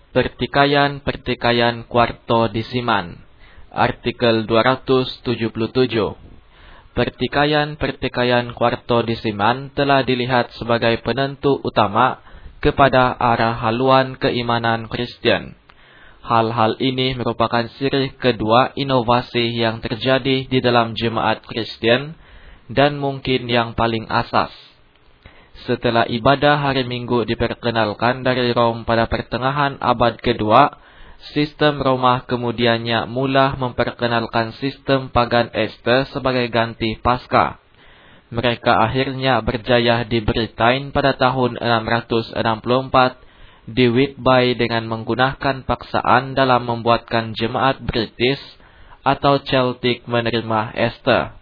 Pertikaian-pertikaian Quartodeciman. Artikel 277. Pertikaian-pertikaian Quartodeciman telah dilihat sebagai penentu utama kepada arah haluan keimanan Kristen. Hal-hal ini merupakan siri kedua inovasi yang terjadi di dalam jemaat Kristen dan mungkin yang paling asas. Setelah ibadah hari Minggu diperkenalkan dari Rom pada pertengahan abad kedua, sistem Roma kemudiannya mula memperkenalkan sistem pagan Easter sebagai ganti Paskah. Mereka akhirnya berjaya di Britain pada tahun 664 di Whitby dengan menggunakan paksaan dalam membuatkan jemaat British atau Celtic menerima Easter.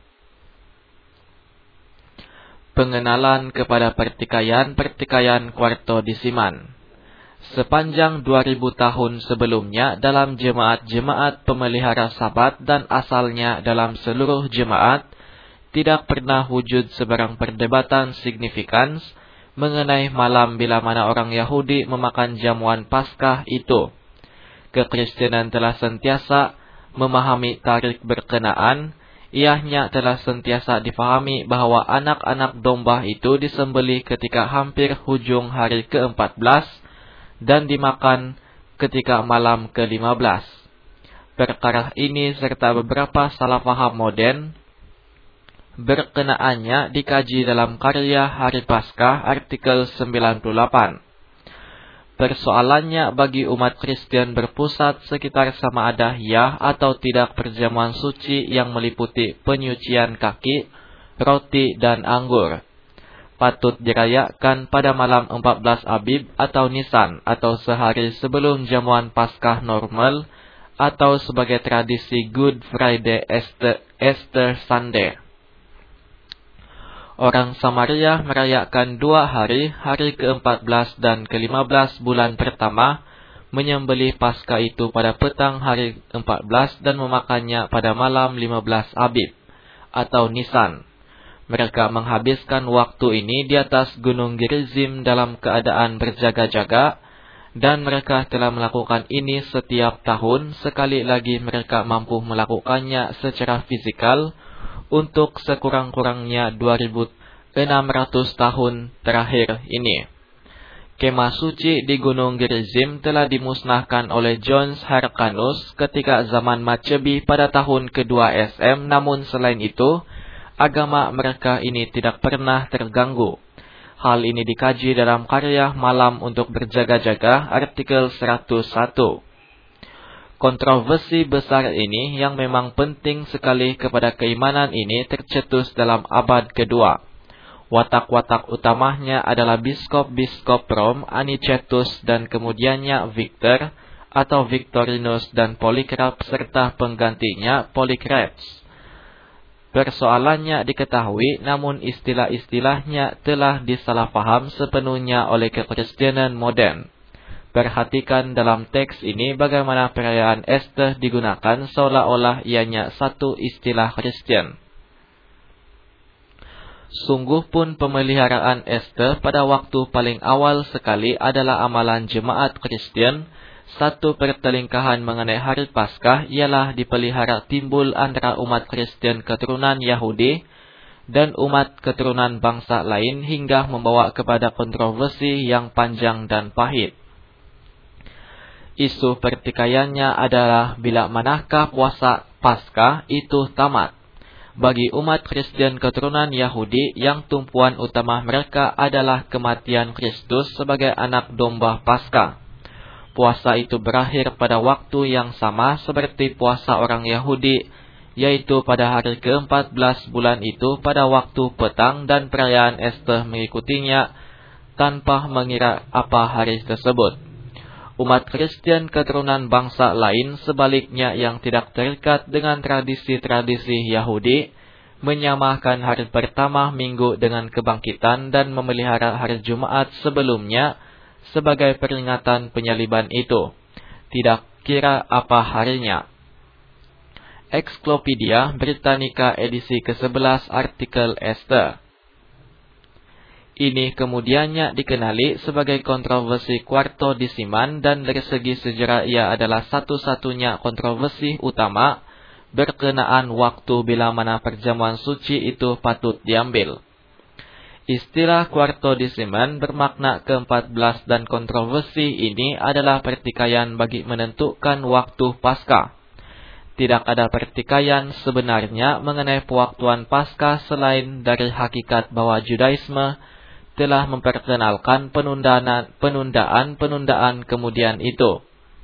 Pengenalan kepada pertikaian-pertikaian Quartodeciman. Sepanjang 2000 tahun sebelumnya dalam jemaat-jemaat pemelihara Sabat dan asalnya dalam seluruh jemaat, tidak pernah wujud sebarang perdebatan signifikan mengenai malam bila mana orang Yahudi memakan jamuan Paskah itu. Kekristenan telah sentiasa memahami tarikh berkenaan. Ianya telah sentiasa difahami bahwa anak-anak domba itu disembelih ketika hampir hujung hari ke-14 dan dimakan ketika malam ke-15. Perkara ini serta beberapa salah faham modern berkenaannya dikaji dalam karya Hari Paskah artikel 98. Persoalannya bagi umat Kristen berpusat sekitar sama ada ya atau tidak perjamuan suci yang meliputi penyucian kaki, roti, dan anggur. Patut dirayakan pada malam 14 Abib atau Nisan atau sehari sebelum jamuan Paskah normal atau sebagai tradisi Good Friday Easter Sunday. Orang Samaria merayakan 2 hari, hari ke-14 dan ke-15 bulan pertama, menyembelih Paskah itu pada petang hari 14 dan memakannya pada malam 15 Abib atau Nisan. Mereka menghabiskan waktu ini di atas Gunung Gerizim dalam keadaan berjaga-jaga, dan mereka telah melakukan ini setiap tahun. Sekali lagi mereka mampu melakukannya secara fisikal untuk sekurang-kurangnya 2600 tahun terakhir ini. Kemah suci di Gunung Gerizim telah dimusnahkan oleh John Hyrcanus ketika zaman Macebi pada tahun kedua SM, namun selain itu, agama mereka ini tidak pernah terganggu. Hal ini dikaji dalam karya Malam untuk Berjaga-jaga artikel 101. Kontroversi besar ini yang memang penting sekali kepada keimanan ini tercetus dalam abad kedua. Watak-watak utamanya adalah biskop-biskop Rom, Anicetus dan kemudiannya Victor atau Victorinus dan Polycarp serta penggantinya Polycrates. Persoalannya diketahui, namun istilah-istilahnya telah disalahpaham sepenuhnya oleh kekristenan modern. Perhatikan dalam teks ini bagaimana perayaan Easter digunakan seolah-olah ianya satu istilah Kristen. Sungguh pun pemeliharaan Easter pada waktu paling awal sekali adalah amalan jemaat Kristen. Satu pertelingkahan mengenai Hari Paskah ialah dipelihara timbul antara umat Kristen keturunan Yahudi dan umat keturunan bangsa lain hingga membawa kepada kontroversi yang panjang dan pahit. Isu pertikaiannya adalah bila manakah puasa Paskah itu tamat. Bagi umat Kristen keturunan Yahudi, yang tumpuan utama mereka adalah kematian Kristus sebagai anak domba Paskah. Puasa itu berakhir pada waktu yang sama seperti puasa orang Yahudi, yaitu pada hari ke-14 bulan itu pada waktu petang, dan perayaan Easter mengikutinya tanpa mengira apa hari tersebut. Umat Kristen keturunan bangsa lain sebaliknya yang tidak terikat dengan tradisi-tradisi Yahudi, menyamakan hari pertama minggu dengan kebangkitan dan memelihara hari Jumat sebelumnya sebagai peringatan penyaliban itu, tidak kira apa harinya. Encyclopedia Britannica edisi ke-11 artikel Easter. Ini kemudiannya dikenali sebagai kontroversi Quartodeciman dan dari segi sejarah ia adalah satu-satunya kontroversi utama berkenaan waktu bila mana perjamuan suci itu patut diambil. Istilah Quartodeciman bermakna ke-14 dan kontroversi ini adalah pertikaian bagi menentukan waktu Paskah. Tidak ada pertikaian sebenarnya mengenai pewaktuan Paskah selain dari hakikat bahwa Judaisme telah memperkenalkan penundaan kemudian itu.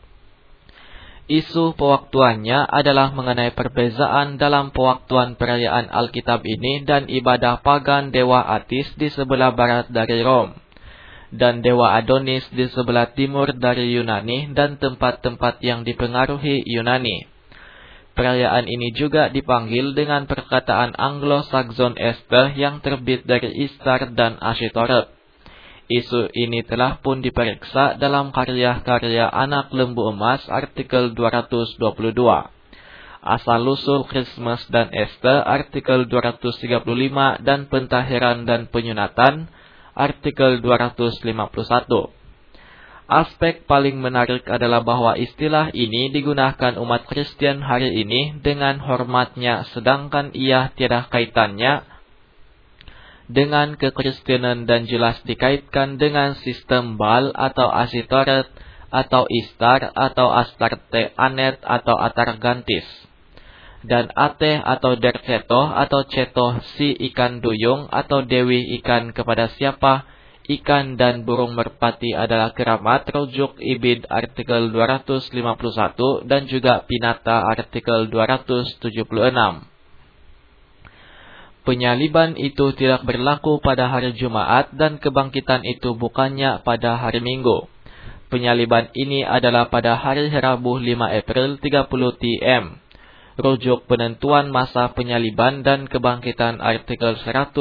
Isu pewaktuannya adalah mengenai perbezaan dalam pewaktuan perayaan Alkitab ini dan ibadah pagan dewa Atis di sebelah barat dari Rom, dan dewa Adonis di sebelah timur dari Yunani dan tempat-tempat yang dipengaruhi Yunani. Perayaan ini juga dipanggil dengan perkataan Anglo-Saxon Easter yang terbit dari Istar dan Ashtoreth. Isu ini telah pun diperiksa dalam karya-karya Anak Lembu Emas artikel 222. Asal-usul Christmas dan Easter artikel 235 dan Pentahiran dan Penyunatan artikel 251. Aspek paling menarik adalah bahwa istilah ini digunakan umat Kristen hari ini dengan hormatnya, sedangkan ia tiada kaitannya dengan kekristenan dan jelas dikaitkan dengan sistem Baal atau Ashtoreth atau Istar atau Astarte Anet atau Atargantis. Dan Ate atau Derceto atau Ceto si ikan duyung atau dewi ikan kepada siapa ikan dan burung merpati adalah keramat, rujuk Ibid artikel 251 dan juga Pinata artikel 276. Penyaliban itu tidak berlaku pada hari Jumaat dan kebangkitan itu bukannya pada hari Minggu. Penyaliban ini adalah pada hari Rabu 5 April 30 TM. Rujuk penentuan masa penyaliban dan kebangkitan artikel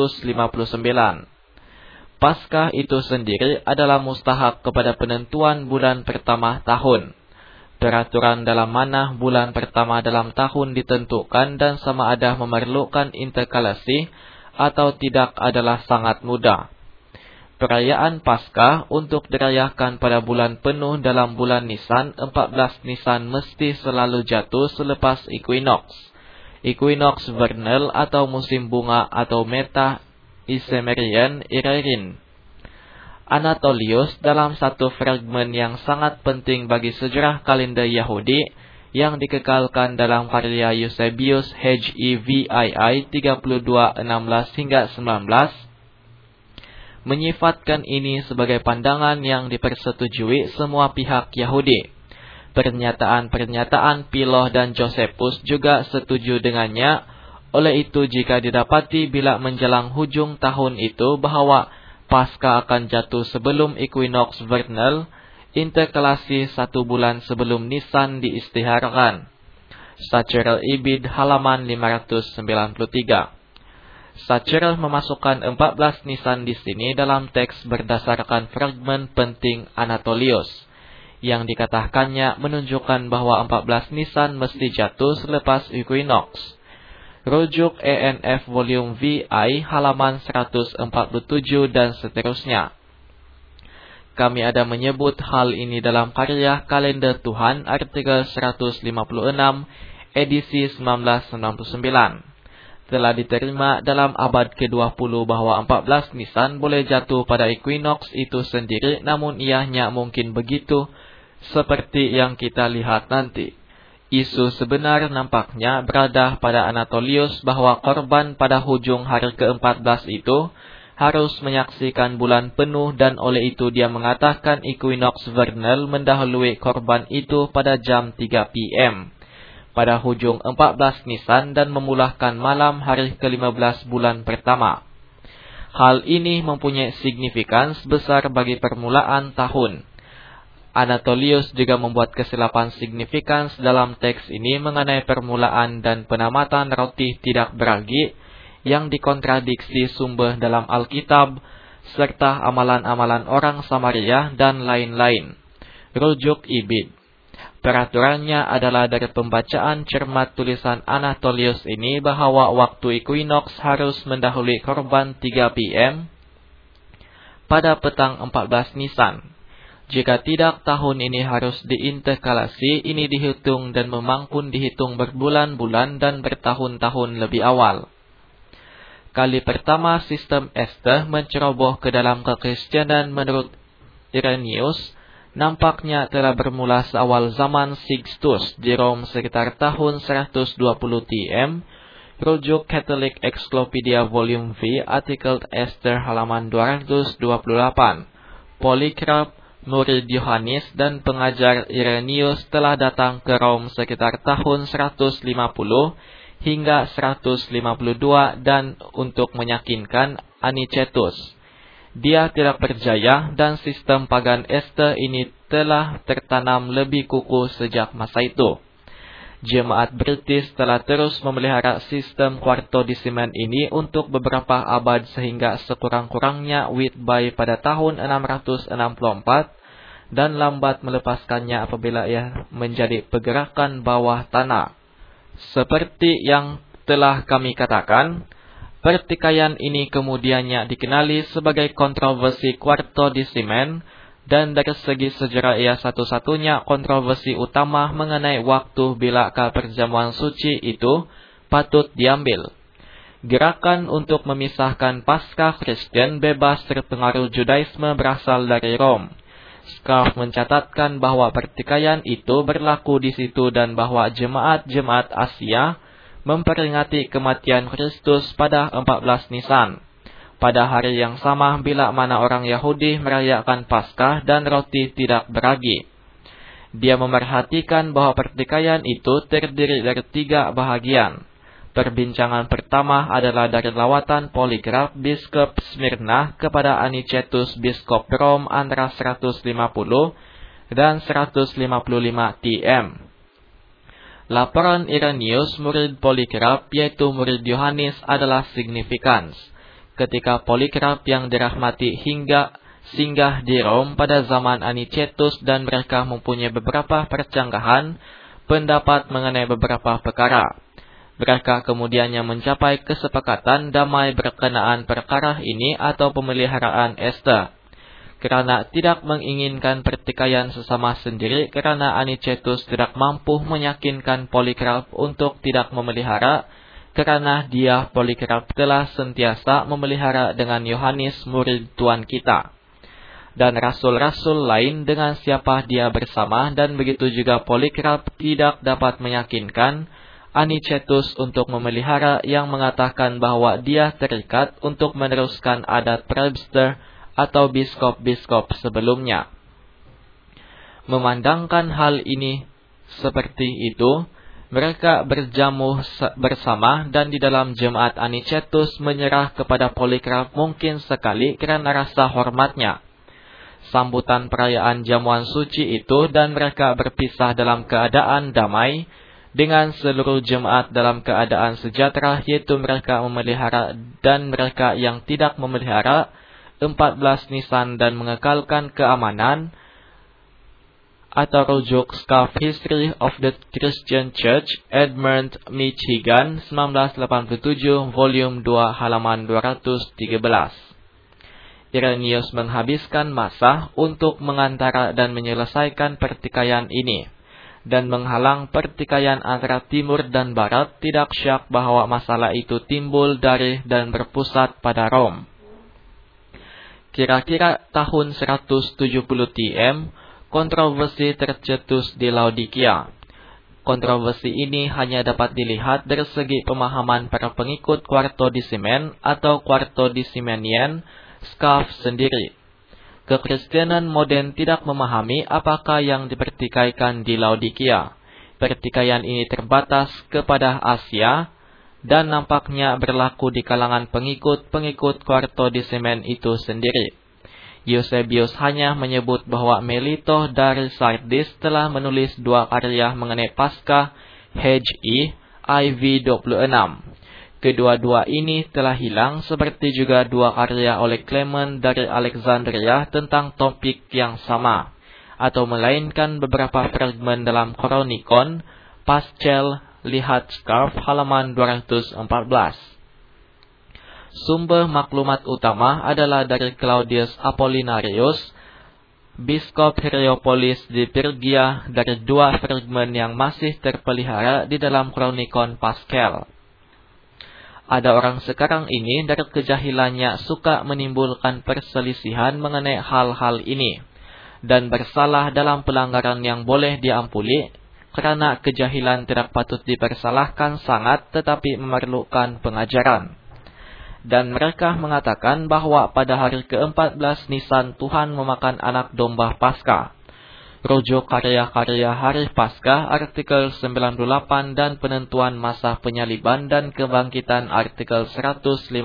159. Paskah itu sendiri adalah mustahak kepada penentuan bulan pertama tahun. Peraturan dalam mana bulan pertama dalam tahun ditentukan dan sama ada memerlukan interkalasi atau tidak adalah sangat mudah. Perayaan Paskah untuk dirayakan pada bulan penuh dalam bulan Nisan, 14 Nisan mesti selalu jatuh selepas equinox. Equinox vernal atau musim bunga atau meta Issemerian Iririn. Anatolius dalam satu fragmen yang sangat penting bagi sejarah kalender Yahudi yang dikekalkan dalam karya Eusebius HEVII 32:16 hingga 19 menyifatkan ini sebagai pandangan yang dipersetujui semua pihak Yahudi. Pernyataan-pernyataan Philo dan Josephus juga setuju dengannya. Oleh itu, jika didapati bila menjelang hujung tahun itu bahwa Paskah akan jatuh sebelum equinox vernal, interkalasi 1 bulan sebelum Nisan diistiharkan. Sacerel Ibid halaman 593. Sacerel memasukkan 14 Nisan di sini dalam teks berdasarkan fragmen penting Anatolius, yang dikatakannya menunjukkan bahwa 14 Nisan mesti jatuh selepas equinox. Rujuk ENF Volume VI halaman 147 dan seterusnya. Kami ada menyebut hal ini dalam karya Kalender Tuhan artikel 156 edisi 1999. Telah diterima dalam abad ke-20 bahwa 14 Nisan boleh jatuh pada equinox itu sendiri, namun ianya mungkin begitu seperti yang kita lihat nanti. Isu sebenar nampaknya berada pada Anatolius bahwa korban pada hujung hari ke-14 itu harus menyaksikan bulan penuh dan oleh itu dia mengatakan equinox vernal mendahului korban itu pada jam 3 PM pada hujung 14 Nisan dan memulahkan malam hari ke-15 bulan pertama. Hal ini mempunyai signifikans besar bagi permulaan tahun. Anatolius juga membuat kesilapan signifikans dalam teks ini mengenai permulaan dan penamatan roti tidak beragi yang dikontradiksi sumber dalam Alkitab, serta amalan-amalan orang Samaria dan lain-lain. Rujuk Ibid. Peraturannya adalah dari pembacaan cermat tulisan Anatolius ini bahwa waktu equinox harus mendahului korban 3 PM pada petang 14 Nisan. Jika tidak, tahun ini harus diinterkalasi, ini dihitung dan memangkun dihitung berbulan-bulan dan bertahun-tahun lebih awal. Kali pertama sistem Ester menceroboh ke dalam kekristenan menurut Irenaeus nampaknya telah bermula seawal zaman Sixtus di Rom sekitar tahun 120 TM. Rujuk Catholic Encyclopedia Volume V, artikel Ester halaman 228. Polycarp, murid Yohanes dan pengajar Irenaeus telah datang ke Rom sekitar tahun 150 hingga 152 dan untuk meyakinkan Anicetus. Dia tidak berjaya dan sistem pagan Ester ini telah tertanam lebih kukuh sejak masa itu. Jemaat British telah terus memelihara sistem kuartodisimen ini untuk beberapa abad sehingga sekurang-kurangnya Whitby pada tahun 664 dan lambat melepaskannya apabila ia menjadi pergerakan bawah tanah. Seperti yang telah kami katakan, pertikaian ini kemudiannya dikenali sebagai kontroversi kuartodisimen dan dari segi sejarah ia satu-satunya kontroversi utama mengenai waktu bilakah perjamuan suci itu patut diambil. Gerakan untuk memisahkan Paskah Kristen bebas terpengaruh Judaisme berasal dari Rom. Scarf mencatatkan bahwa pertikaian itu berlaku di situ dan bahwa jemaat-jemaat Asia memperingati kematian Kristus pada 14 Nisan. Pada hari yang sama bila mana orang Yahudi merayakan Paskah dan roti tidak beragi. Dia memerhatikan bahwa pertikaian itu terdiri dari 3 bahagian. Perbincangan pertama adalah dari lawatan Polycarp, Biskop Smyrna kepada Anicetus, Biskop Rom antara 150 dan 155 TM. Laporan Irenaeus, murid Polycarp, yaitu murid Yohanes, adalah signifikan. Ketika Polycarp yang dirahmati hingga singgah di Rom pada zaman Anicetus dan mereka mempunyai beberapa percanggahan pendapat mengenai beberapa perkara. Mereka kemudiannya mencapai kesepakatan damai berkenaan perkara ini atau pemeliharaan Ester. Kerana tidak menginginkan pertikaian sesama sendiri, kerana Anicetus tidak mampu meyakinkan Polycarp untuk tidak memelihara, kerana dia Polycarp telah sentiasa memelihara dengan Yohanes murid Tuhan kita dan rasul-rasul lain dengan siapa dia bersama, dan begitu juga Polycarp tidak dapat meyakinkan Anicetus untuk memelihara yang mengatakan bahwa dia terikat untuk meneruskan adat Presbyter atau biskop-biskop sebelumnya. Memandangkan hal ini seperti itu, mereka berjamuh bersama dan di dalam jemaat Anicetus menyerah kepada Polycarp mungkin sekali kerana rasa hormatnya. Sambutan perayaan jamuan suci itu dan mereka berpisah dalam keadaan damai dengan seluruh jemaat dalam keadaan sejahtera, yaitu mereka memelihara dan mereka yang tidak memelihara 14 Nisan dan mengekalkan keamanan, atau rujuk Scarf History of the Christian Church, Edmund, Michigan, 1987, volume 2, halaman 213. Irenaeus menghabiskan masa untuk mengantara dan menyelesaikan pertikaian ini dan menghalang pertikaian antara timur dan barat. Tidak syak bahwa masalah itu timbul dari dan berpusat pada Rom. Kira-kira tahun 170 TM, kontroversi tercetus di Laodikia. Kontroversi ini hanya dapat dilihat dari segi pemahaman para pengikut kuartodisimen atau kuartodisimenian Scarf sendiri. Kekristenan modern tidak memahami apakah yang dipertikaikan di Laodikia. Pertikaian ini terbatas kepada Asia dan nampaknya berlaku di kalangan pengikut-pengikut kuartodisimen itu sendiri. Eusebius hanya menyebut bahwa Melito dari Sardis telah menulis 2 karya mengenai Paskah HE IV 26. Kedua-dua ini telah hilang, seperti juga 2 karya oleh Clement dari Alexandria tentang topik yang sama, atau melainkan beberapa fragmen dalam Kronikon. Pascal, lihat Scarf halaman 214. Sumber maklumat utama adalah dari Claudius Apollinarius, Biskop Hierapolis di Pergia, dari 2 fragmen yang masih terpelihara di dalam Kronikon Paschal. Ada orang sekarang ini dari kejahilannya suka menimbulkan perselisihan mengenai hal-hal ini, dan bersalah dalam pelanggaran yang boleh diampuni, karena kejahilan tidak patut dipersalahkan sangat tetapi memerlukan pengajaran. Dan mereka mengatakan bahwa pada hari ke-14 Nisan Tuhan memakan anak domba Paskah. Rujuk karya-karya hari Paskah artikel 98 dan penentuan masa penyaliban dan kebangkitan artikel 159.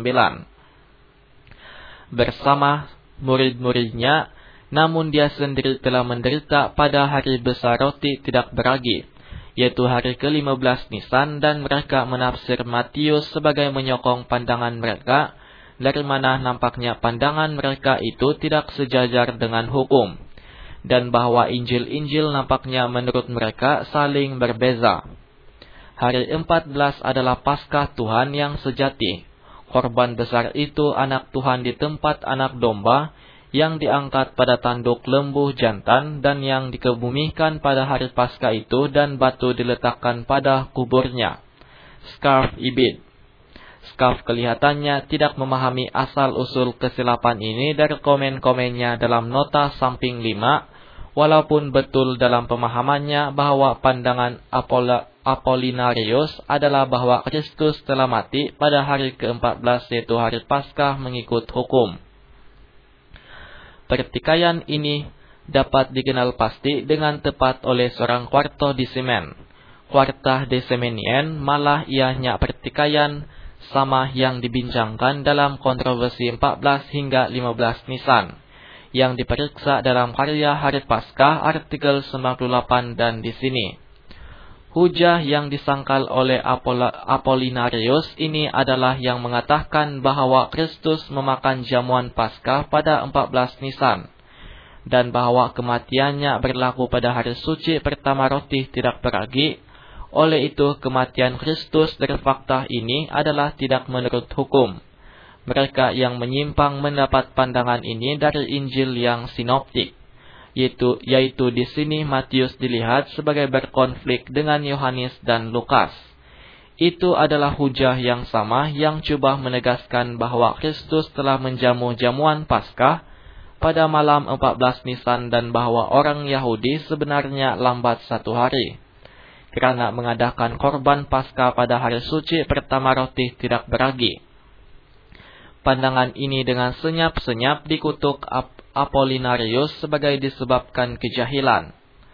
Bersama murid-muridnya, namun dia sendiri telah menderita pada hari besar roti tidak beragi, yaitu hari ke-15 Nisan, dan mereka menafsir Matius sebagai menyokong pandangan mereka, dari mana nampaknya pandangan mereka itu tidak sejajar dengan hukum, dan bahwa Injil-Injil nampaknya menurut mereka saling berbeza. Hari 14 adalah Paskah Tuhan yang sejati. Korban besar itu anak Tuhan di tempat anak domba, yang diangkat pada tanduk lembu jantan dan yang dikebumikan pada hari Paskah itu, dan batu diletakkan pada kuburnya. Scarf Ibid. Scarf kelihatannya tidak memahami asal-usul kesilapan ini dari komen-komennya dalam nota samping 5, walaupun betul dalam pemahamannya bahwa pandangan Apollinarius adalah bahwa Kristus telah mati pada hari ke-14, yaitu hari Paskah mengikut hukum. Pertikaian ini dapat dikenal pasti dengan tepat oleh seorang Quartodecimen. Quartodecimenien malah ianya pertikaian sama yang dibincangkan dalam kontroversi 14 hingga 15 Nisan, yang diperiksa dalam karya hari Paskah artikel 98 dan di sini. Hujah yang disangkal oleh Apollinarius ini adalah yang mengatakan bahwa Kristus memakan jamuan Paskah pada 14 Nisan, dan bahwa kematiannya berlaku pada hari suci pertama roti tidak beragi. Oleh itu, kematian Kristus dari fakta ini adalah tidak menurut hukum. Mereka yang menyimpang mendapat pandangan ini dari Injil yang sinoptik, yaitu di sini Matius dilihat sebagai berkonflik dengan Yohanes dan Lukas. Itu adalah hujah yang sama yang coba menegaskan bahwa Kristus telah menjamu jamuan Paskah pada malam 14 Nisan, dan bahwa orang Yahudi sebenarnya lambat 1 hari karena mengadakan korban Paskah pada hari suci pertama roti tidak beragi. Pandangan ini dengan senyap-senyap dikutuk Apollinarius sebagai disebabkan kejahilan.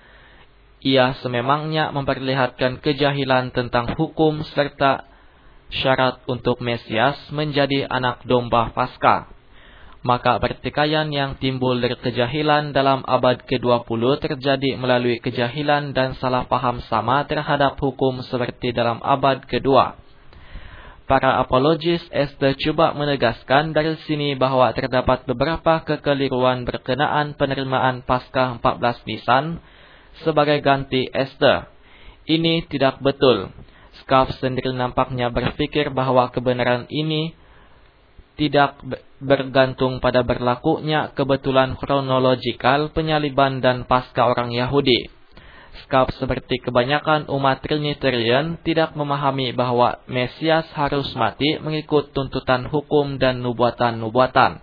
Ia sememangnya memperlihatkan kejahilan tentang hukum serta syarat untuk Mesias menjadi anak domba Paskah. Maka pertikaian yang timbul dari kejahilan dalam abad ke-20 terjadi melalui kejahilan dan salah paham sama terhadap hukum seperti dalam abad kedua. Para apologis Ester coba menegaskan dari sini bahwa terdapat beberapa kekeliruan berkenaan penerimaan Paskah 14 Nisan sebagai ganti Ester. Ini tidak betul. Scarf sendiri nampaknya berpikir bahwa kebenaran ini tidak bergantung pada berlakunya kebetulan kronologikal penyaliban dan Paskah orang Yahudi. Scarf seperti kebanyakan umat Trinitarian tidak memahami bahwa Mesias harus mati mengikut tuntutan hukum dan nubuatan-nubuatan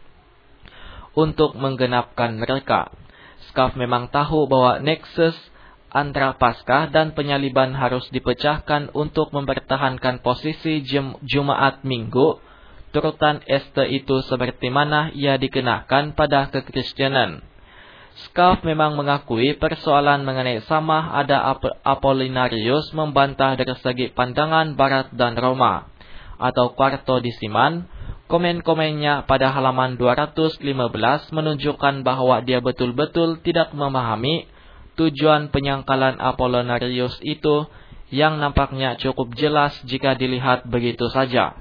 untuk menggenapkan mereka. Scarf memang tahu bahwa nexus antara Paskah dan penyaliban harus dipecahkan untuk mempertahankan posisi Jumat Minggu turutan Ester itu seperti mana ia dikenakan pada kekristenan. Scarf memang mengakui persoalan mengenai sama ada Apollinarius membantah dari segi pandangan Barat dan Roma atau Quartodeciman. Komen-komennya pada halaman 215 menunjukkan bahwa dia betul-betul tidak memahami tujuan penyangkalan Apollinarius itu, yang nampaknya cukup jelas jika dilihat begitu saja.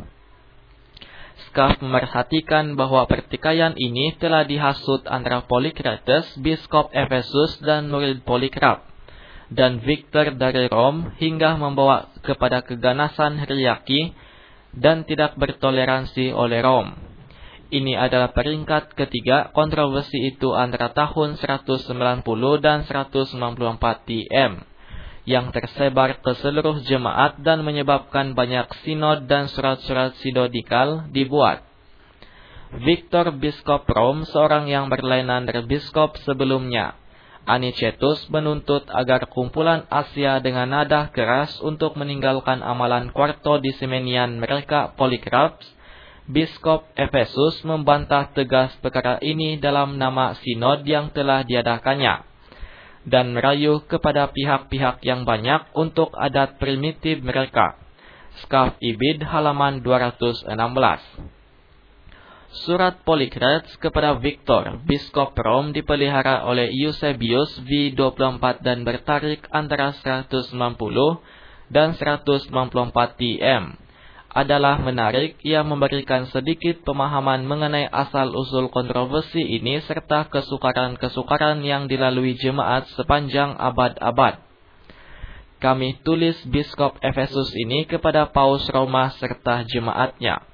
Scarf memerhatikan bahwa pertikaian ini telah dihasut antara Polykrates, biskop Efesus dan murid Polikarp, dan Victor dari Rom, hingga membawa kepada keganasan hierarki dan tidak bertoleransi oleh Rom. Ini adalah peringkat ketiga kontroversi itu antara tahun 190 dan 194 TM yang tersebar ke seluruh jemaat dan menyebabkan banyak sinod dan surat-surat sinodikal dibuat. Victor Biskop Rom, seorang yang berlainan dari biskop sebelumnya, Anicetus, menuntut agar kumpulan Asia dengan nada keras untuk meninggalkan amalan Quarto Dissimenian mereka. Polycarps, Biskop Efesus, membantah tegas perkara ini dalam nama sinod yang telah diadakannya, dan merayu kepada pihak-pihak yang banyak untuk adat primitif mereka. Skaf Ibid halaman 216. Surat Polycarps kepada Victor, Biskop Rom, dipelihara oleh Eusebius V24 dan bertarik antara 190 dan 194 TM. Adalah menarik, ia memberikan sedikit pemahaman mengenai asal-usul kontroversi ini serta kesukaran-kesukaran yang dilalui jemaat sepanjang abad-abad. Kami tulis Biskop Efesus ini kepada Paus Roma serta jemaatnya.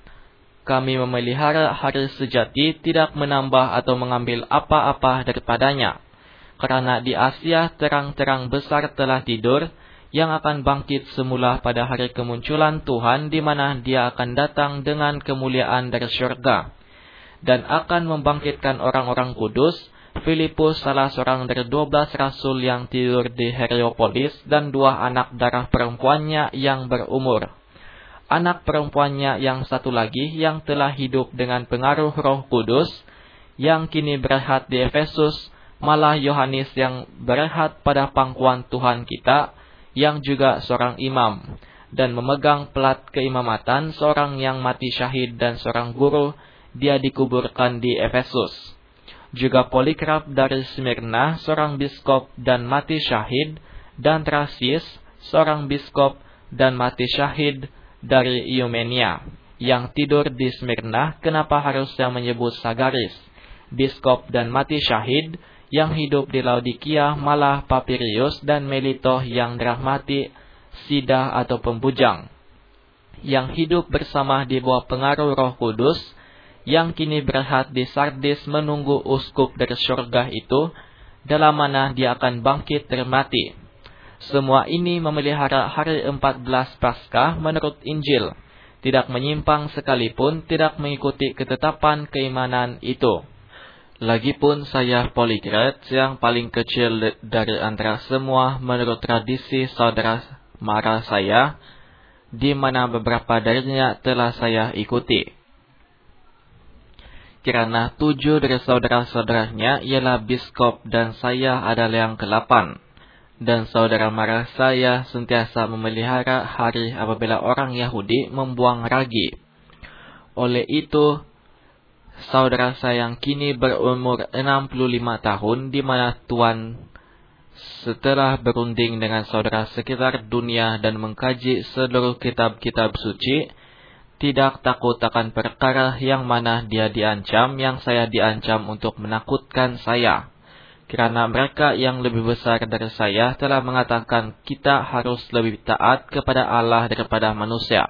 Kami memelihara hari sejati, tidak menambah atau mengambil apa-apa daripadanya. Karena di Asia terang-terang besar telah tidur, yang akan bangkit semula pada hari kemunculan Tuhan, di mana Dia akan datang dengan kemuliaan dari syurga, dan akan membangkitkan orang-orang kudus. Filipus, salah seorang dari 12 rasul yang tidur di Heliopolis, dan 2 anak darah perempuannya yang berumur. Anak perempuannya yang satu lagi yang telah hidup dengan pengaruh Roh Kudus, yang kini berehat di Efesus, malah Yohanes yang berehat pada pangkuan Tuhan kita, yang juga seorang imam, dan memegang pelat keimamatan, seorang yang mati syahid dan seorang guru, dia dikuburkan di Efesus. Juga Polikarp dari Smyrna, seorang biskop dan mati syahid, dan Trasis, seorang biskop dan mati syahid dari Eumenia, yang tidur di Smyrna. Kenapa harus yang menyebut Sagaris, biskop dan mati syahid, yang hidup di Laodikia, malah Papirius dan Melito yang dirahmati Sida atau pembujang, yang hidup bersama di bawah pengaruh Roh Kudus, yang kini berehat di Sardis menunggu uskup dari surga itu, dalam mana dia akan bangkit dari mati. Semua ini memelihara hari 14 Paskah menurut Injil, tidak menyimpang sekalipun, tidak mengikuti ketetapan keimanan itu. Lagipun saya Polycarps, yang paling kecil dari antara semua menurut tradisi saudara mara saya, di mana beberapa darinya telah saya ikuti. Kirana 7 dari saudara-saudaranya ialah biskop, dan saya adalah yang ke-8. Dan saudara mara saya sentiasa memelihara hari apabila orang Yahudi membuang ragi. Oleh itu, saudara saya yang kini berumur 65 tahun, di mana Tuhan setelah berunding dengan saudara sekitar dunia dan mengkaji seluruh kitab-kitab suci, tidak takut akan perkara yang mana dia diancam, yang saya diancam untuk menakutkan saya. Karena mereka yang lebih besar dari saya telah mengatakan kita harus lebih taat kepada Allah daripada manusia.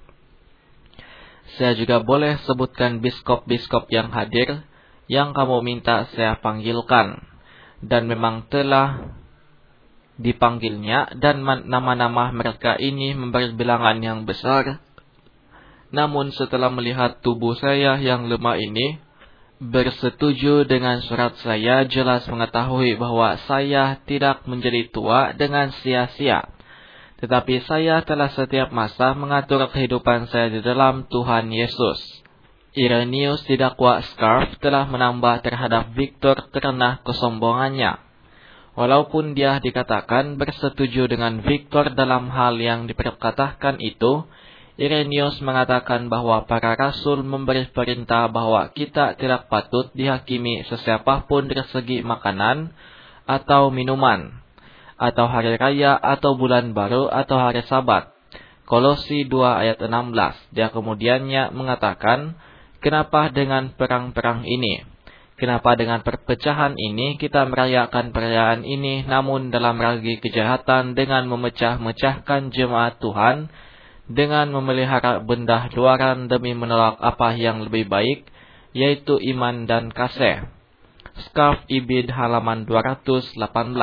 Saya juga boleh sebutkan biskop-biskop yang hadir, yang kamu minta saya panggilkan, dan memang telah dipanggilnya, dan nama-nama mereka ini memberi bilangan yang besar. Namun setelah melihat tubuh saya yang lemah ini, bersetuju dengan surat saya, jelas mengetahui bahwa saya tidak menjadi tua dengan sia-sia. Tetapi saya telah setiap masa mengatur kehidupan saya di dalam Tuhan Yesus. Irenaeus didakwa Scarf telah menambah terhadap Victor karena kesombongannya. Walaupun dia dikatakan bersetuju dengan Victor dalam hal yang diperkatakan itu, Irenaeus mengatakan bahwa para rasul memberi perintah bahwa kita tidak patut dihakimi sesiapapun dari segi makanan atau minuman, atau hari raya, atau bulan baru, atau hari Sabat. Kolosi 2 ayat 16. Dia kemudiannya mengatakan, kenapa dengan perang-perang ini? Kenapa dengan perpecahan ini kita merayakan perayaan ini, namun dalam ragi kejahatan dengan memecah-mecahkan jemaat Tuhan, dengan memelihara benda luaran demi menolak apa yang lebih baik, yaitu iman dan kasih. Scarf Ibid halaman 218.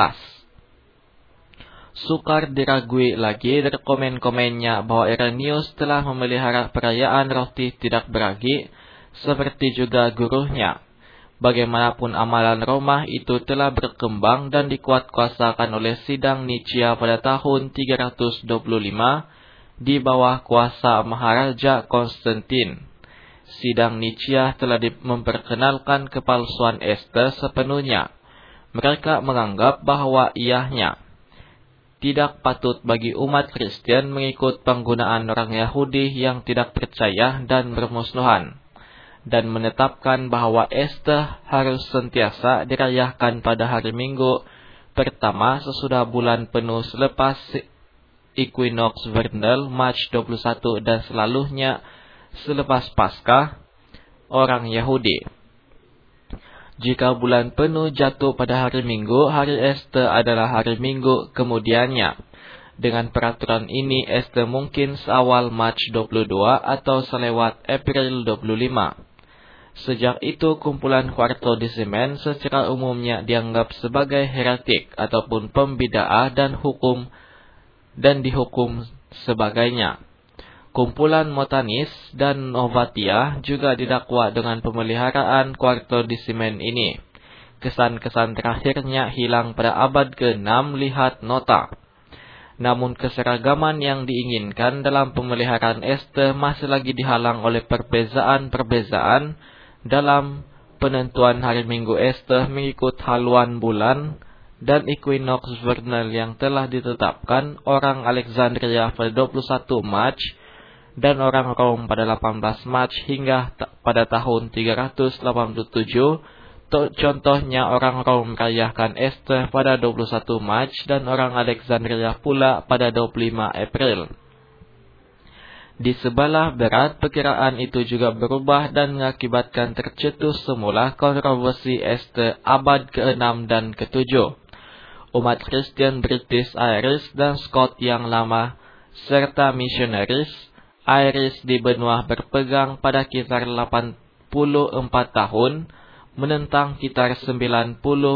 Sukar diragui lagi dari komen-komennya bahwa Irenaeus telah memelihara perayaan roti tidak beragi, seperti juga gurunya. Bagaimanapun amalan Roma itu telah berkembang dan dikuatkuasakan oleh sidang Nicea pada tahun 325 di bawah kuasa Maharaja Konstantin. Sidang Nicea telah memperkenalkan kepalsuan Ester sepenuhnya. Mereka menganggap bahwa iahnya tidak patut bagi umat Kristen mengikut penggunaan orang Yahudi yang tidak percaya dan bermusuhan, dan menetapkan bahwa Ester harus sentiasa dirayakan pada hari Minggu pertama sesudah bulan penuh selepas Equinox Vernal March 21 dan selalunya selepas Paskah orang Yahudi. Jika bulan penuh jatuh pada hari Minggu, hari Ester adalah hari Minggu kemudiannya. Dengan peraturan ini, Ester mungkin seawal March 22 atau selewat April 25. Sejak itu, kumpulan Quartodecimen secara umumnya dianggap sebagai heretik ataupun pembidaah dan dihukum sebagainya. Kumpulan Montanis dan Novatia juga didakwa dengan pemeliharaan Quartodecimen ini. Kesan-kesan terakhirnya hilang pada abad ke-6, lihat nota. Namun keseragaman yang diinginkan dalam pemeliharaan Ester masih lagi dihalang oleh perbezaan-perbezaan dalam penentuan hari Minggu Ester mengikut haluan bulan dan Equinox Vernal yang telah ditetapkan orang Alexandria pada 21 Mac dan orang Rom pada 18 Mac hingga pada tahun 387. Contohnya orang Rom merayakan Ester pada 21 Mac dan orang Alexandria pula pada 25 April. Di sebelah barat, perkiraan itu juga berubah dan mengakibatkan tercetus semula kontroversi Ester abad ke-6 dan ke-7. Umat Kristen British, Irish, dan Scot yang lama, serta misionaris Irish di benua berpegang pada kitar 84 tahun, menentang kitar 90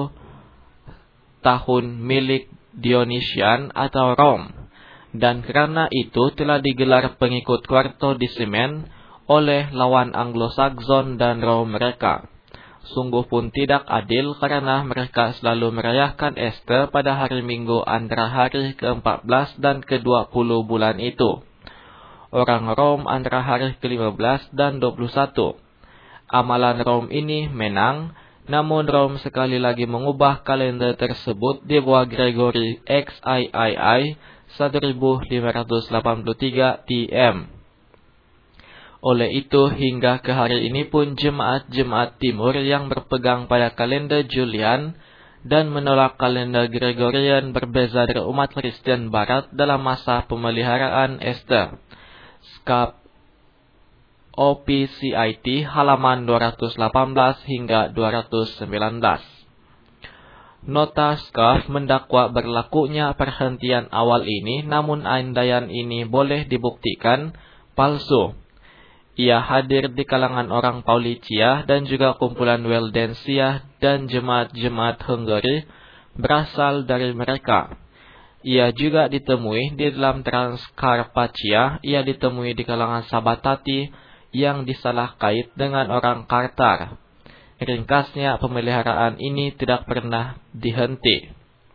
tahun milik Dionysian atau Rom. Dan karena itu telah digelar pengikut Quartodecimen oleh lawan Anglo-Saxon dan Rom mereka. Sungguh pun tidak adil karena mereka selalu merayakan Ester pada hari Minggu antara hari ke-14 dan ke-20 bulan itu. Orang Rom antara hari ke-15 dan 21. Amalan Rom ini menang, namun Rom sekali lagi mengubah kalender tersebut di bawah Gregory XIII 1583 TM. Oleh itu, hingga ke hari ini pun jemaat-jemaat timur yang berpegang pada kalender Julian dan menolak kalender Gregorian berbeza dari umat Kristen Barat dalam masa pemeliharaan Ester. Skap OPCIT halaman 218 hingga 219. Nota Scarf mendakwa berlakunya perhentian awal ini, namun andaian ini boleh dibuktikan palsu. Ia hadir di kalangan orang Paulicia dan juga kumpulan Waldensia dan jemaat-jemaat Hungary berasal dari mereka. Ia juga ditemui di dalam Transcarpathia. Ia ditemui di kalangan Sabatati yang disalah kait dengan orang Kartar. Ringkasnya, pemeliharaan ini tidak pernah dihenti.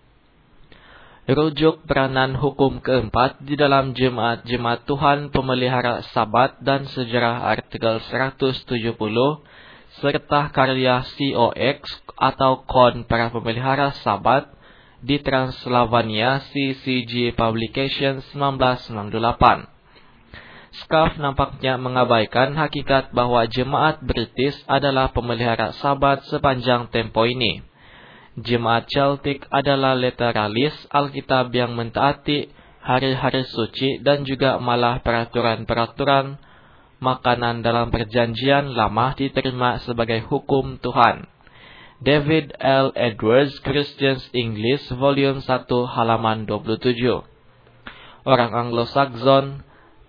Rujuk peranan hukum keempat di dalam jemaat-jemaat Tuhan pemelihara Sabat dan sejarah artikel 170 serta karya COX atau Kon para pemelihara Sabat di Transylvania CCG Publications 1998. Scarf nampaknya mengabaikan hakikat bahwa jemaat British adalah pemelihara Sabat sepanjang tempo ini. Jemaat Celtic adalah literalis Alkitab yang mentaati hari-hari suci dan juga malah peraturan-peraturan makanan dalam perjanjian lama diterima sebagai hukum Tuhan. David L. Edwards, Christians English, volume 1, halaman 27. Orang Anglo-Saxon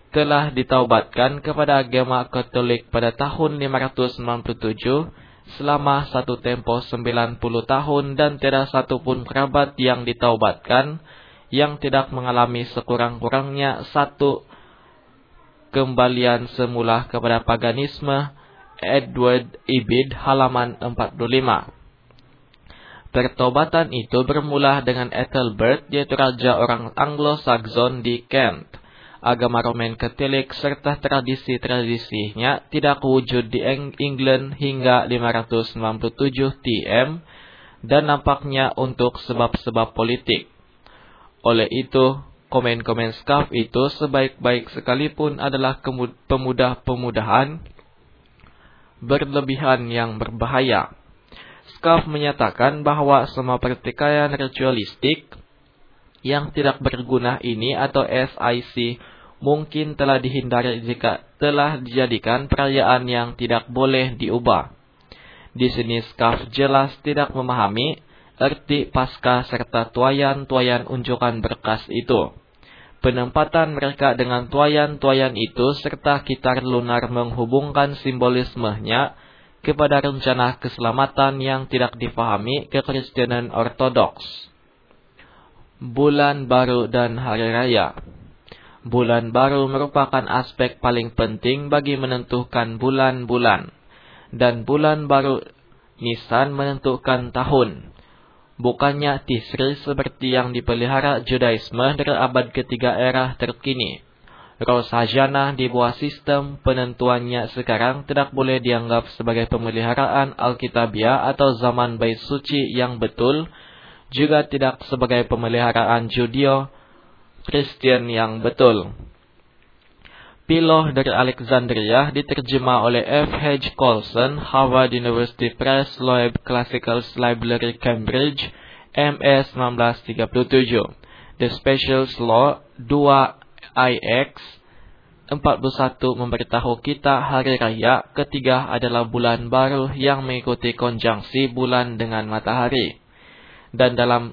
telah ditaubatkan kepada agama Katolik pada tahun 597 selama satu tempoh 90 tahun dan tiada satu pun kerabat yang ditaubatkan yang tidak mengalami sekurang-kurangnya satu kembalian semula kepada paganisme. Edward Ibid, halaman 45. Pertobatan itu bermula dengan Ethelbert, yaitu raja orang Anglo-Saxon di Kent. Agama Roman Katolik serta tradisi-tradisinya tidak wujud di England hingga 597 TM dan nampaknya untuk sebab-sebab politik. Oleh itu, komen-komen Scaff itu sebaik-baik sekalipun adalah pemudah-pemudahan berlebihan yang berbahaya. Scaff menyatakan bahwa semua pertikaian ritualistik yang tidak berguna ini atau SIC mungkin telah dihindari jika telah dijadikan perayaan yang tidak boleh diubah. Di sini Scaff jelas tidak memahami arti pasca serta tuayan-tuayan unjukan berkas itu. Penempatan mereka dengan tuayan-tuayan itu serta kitar lunar menghubungkan simbolismenya kepada rencana keselamatan yang tidak dipahami kekristenan ortodoks. Bulan baru dan hari raya. Bulan baru merupakan aspek paling penting bagi menentukan bulan-bulan, dan bulan baru Nisan menentukan tahun. Bukannya Tisri seperti yang dipelihara Judaisme dari abad ketiga era terkini. Rosh Hashanah di bawah sistem penentuannya sekarang tidak boleh dianggap sebagai pemeliharaan Alkitabiah atau zaman bait suci yang betul, juga tidak sebagai pemeliharaan Judeo-Kristen yang betul. Piloh dari Alexandria diterjemah oleh F. H. Colson, Harvard University Press, Loeb Classical Library, Cambridge, MS 1937. The Specials Law 2IX 41 memberitahu kita hari raya ketiga adalah bulan baru yang mengikuti konjungsi bulan dengan matahari. Dan dalam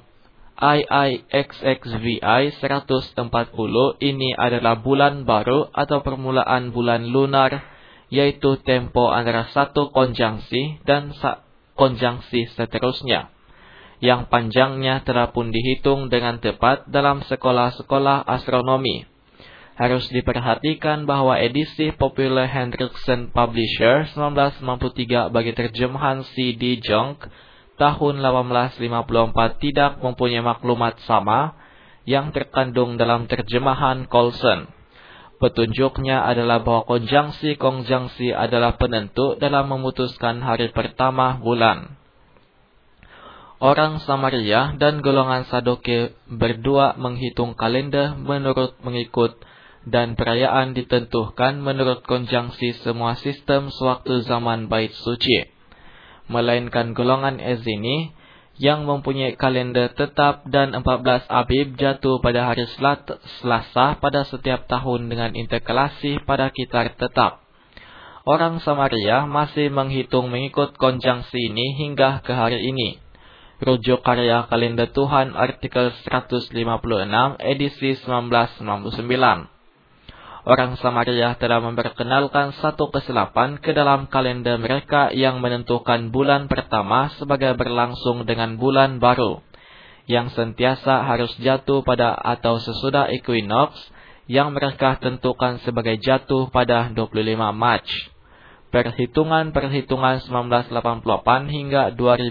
IIXXVI 140 ini adalah bulan baru atau permulaan bulan lunar, yaitu tempo antara satu konjungsi dan konjungsi seterusnya, yang panjangnya telah pun dihitung dengan tepat dalam sekolah-sekolah astronomi. Harus diperhatikan bahwa edisi Popular Hendrickson Publisher 1993 bagi terjemahan C.D. Junk tahun 1854 tidak mempunyai maklumat sama yang terkandung dalam terjemahan Colson. Petunjuknya adalah bahwa konjungsi adalah penentu dalam memutuskan hari pertama bulan. Orang Samaria dan golongan Sadoke berdua menghitung kalender menurut mengikut dan perayaan ditentukan menurut konjungsi semua sistem sewaktu zaman bait suci. Melainkan golongan Ezini yang mempunyai kalender tetap dan 14 Abib jatuh pada hari Selasa pada setiap tahun dengan integrasi pada kitar tetap. Orang Samaria masih menghitung mengikut konjungsi ini hingga ke hari ini. Rujuk karya Kalender Tuhan artikel 156 edisi 1999. Orang Samaria telah memperkenalkan satu kesilapan ke dalam kalender mereka yang menentukan bulan pertama sebagai berlangsung dengan bulan baru, yang sentiasa harus jatuh pada atau sesudah equinox, yang mereka tentukan sebagai jatuh pada 25 Mac. Perhitungan-perhitungan 1988 hingga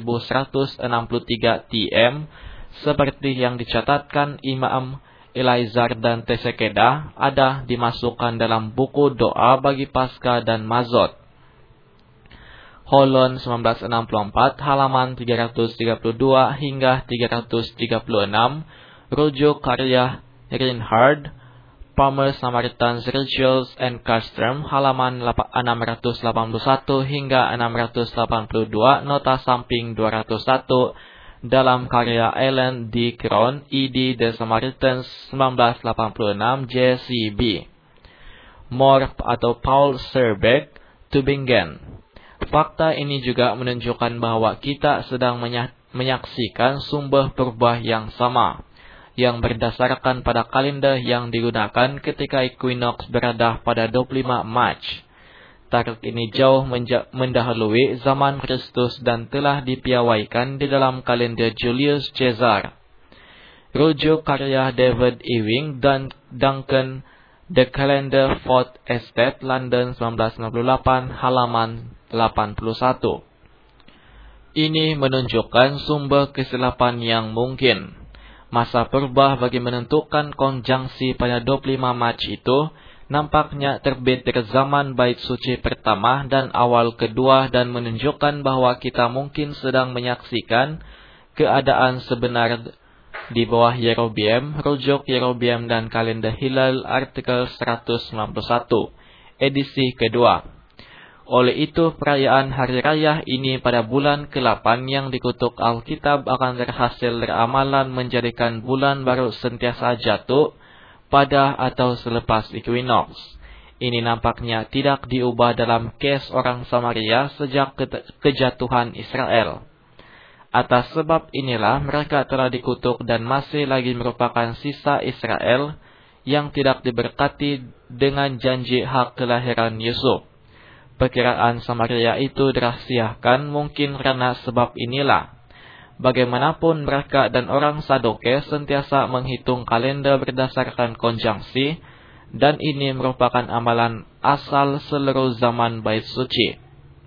2163 TM, seperti yang dicatatkan Imam Elazar dan Tesekeda, ada dimasukkan dalam buku doa bagi Paskah dan Mazot. Holon 1964 halaman 332 hingga 336, rujuk karya Reinhard, Palmer Samaritan's Rituals and Custom halaman 681 hingga 682, nota samping 201, dalam karya Ellen D. Cron, ed. The Samaritans 1986 JCB. Moore atau Paul Serbeck, Tübingen. Fakta ini juga menunjukkan bahwa kita sedang menyaksikan sumber purba yang sama, yang berdasarkan pada kalender yang digunakan ketika equinox berada pada 25 Mac. Tarikh ini jauh mendahului zaman Kristus dan telah dipiawaikan di dalam kalender Julius Caesar. Rujuk karya David Ewing dan Duncan, The Calendar, Fourth Estate, London 1998, halaman 81. Ini menunjukkan sumber kesilapan yang mungkin. Masa purba bagi menentukan konjungsi pada 25 Mac itu nampaknya terbit dari zaman Bait Suci pertama dan awal kedua dan menunjukkan bahwa kita mungkin sedang menyaksikan keadaan sebenar di bawah Yerobeam. Rujuk Yerobeam dan Kalender Hilal, artikel 191, edisi kedua. Oleh itu, perayaan Hari Raya ini pada bulan ke-8 yang dikutuk Alkitab akan berhasil ramalan menjadikan bulan baru sentiasa jatuh pada atau selepas equinox. Ini nampaknya tidak diubah dalam kes orang Samaria sejak kejatuhan Israel. Atas sebab inilah mereka telah dikutuk dan masih lagi merupakan sisa Israel yang tidak diberkati dengan janji hak kelahiran Yusuf. Perkiraan Samaria itu dirahasiakan mungkin karena sebab inilah. Bagaimanapun mereka dan orang Sadoke sentiasa menghitung kalender berdasarkan konjungsi, dan ini merupakan amalan asal seluruh zaman Bait Suci.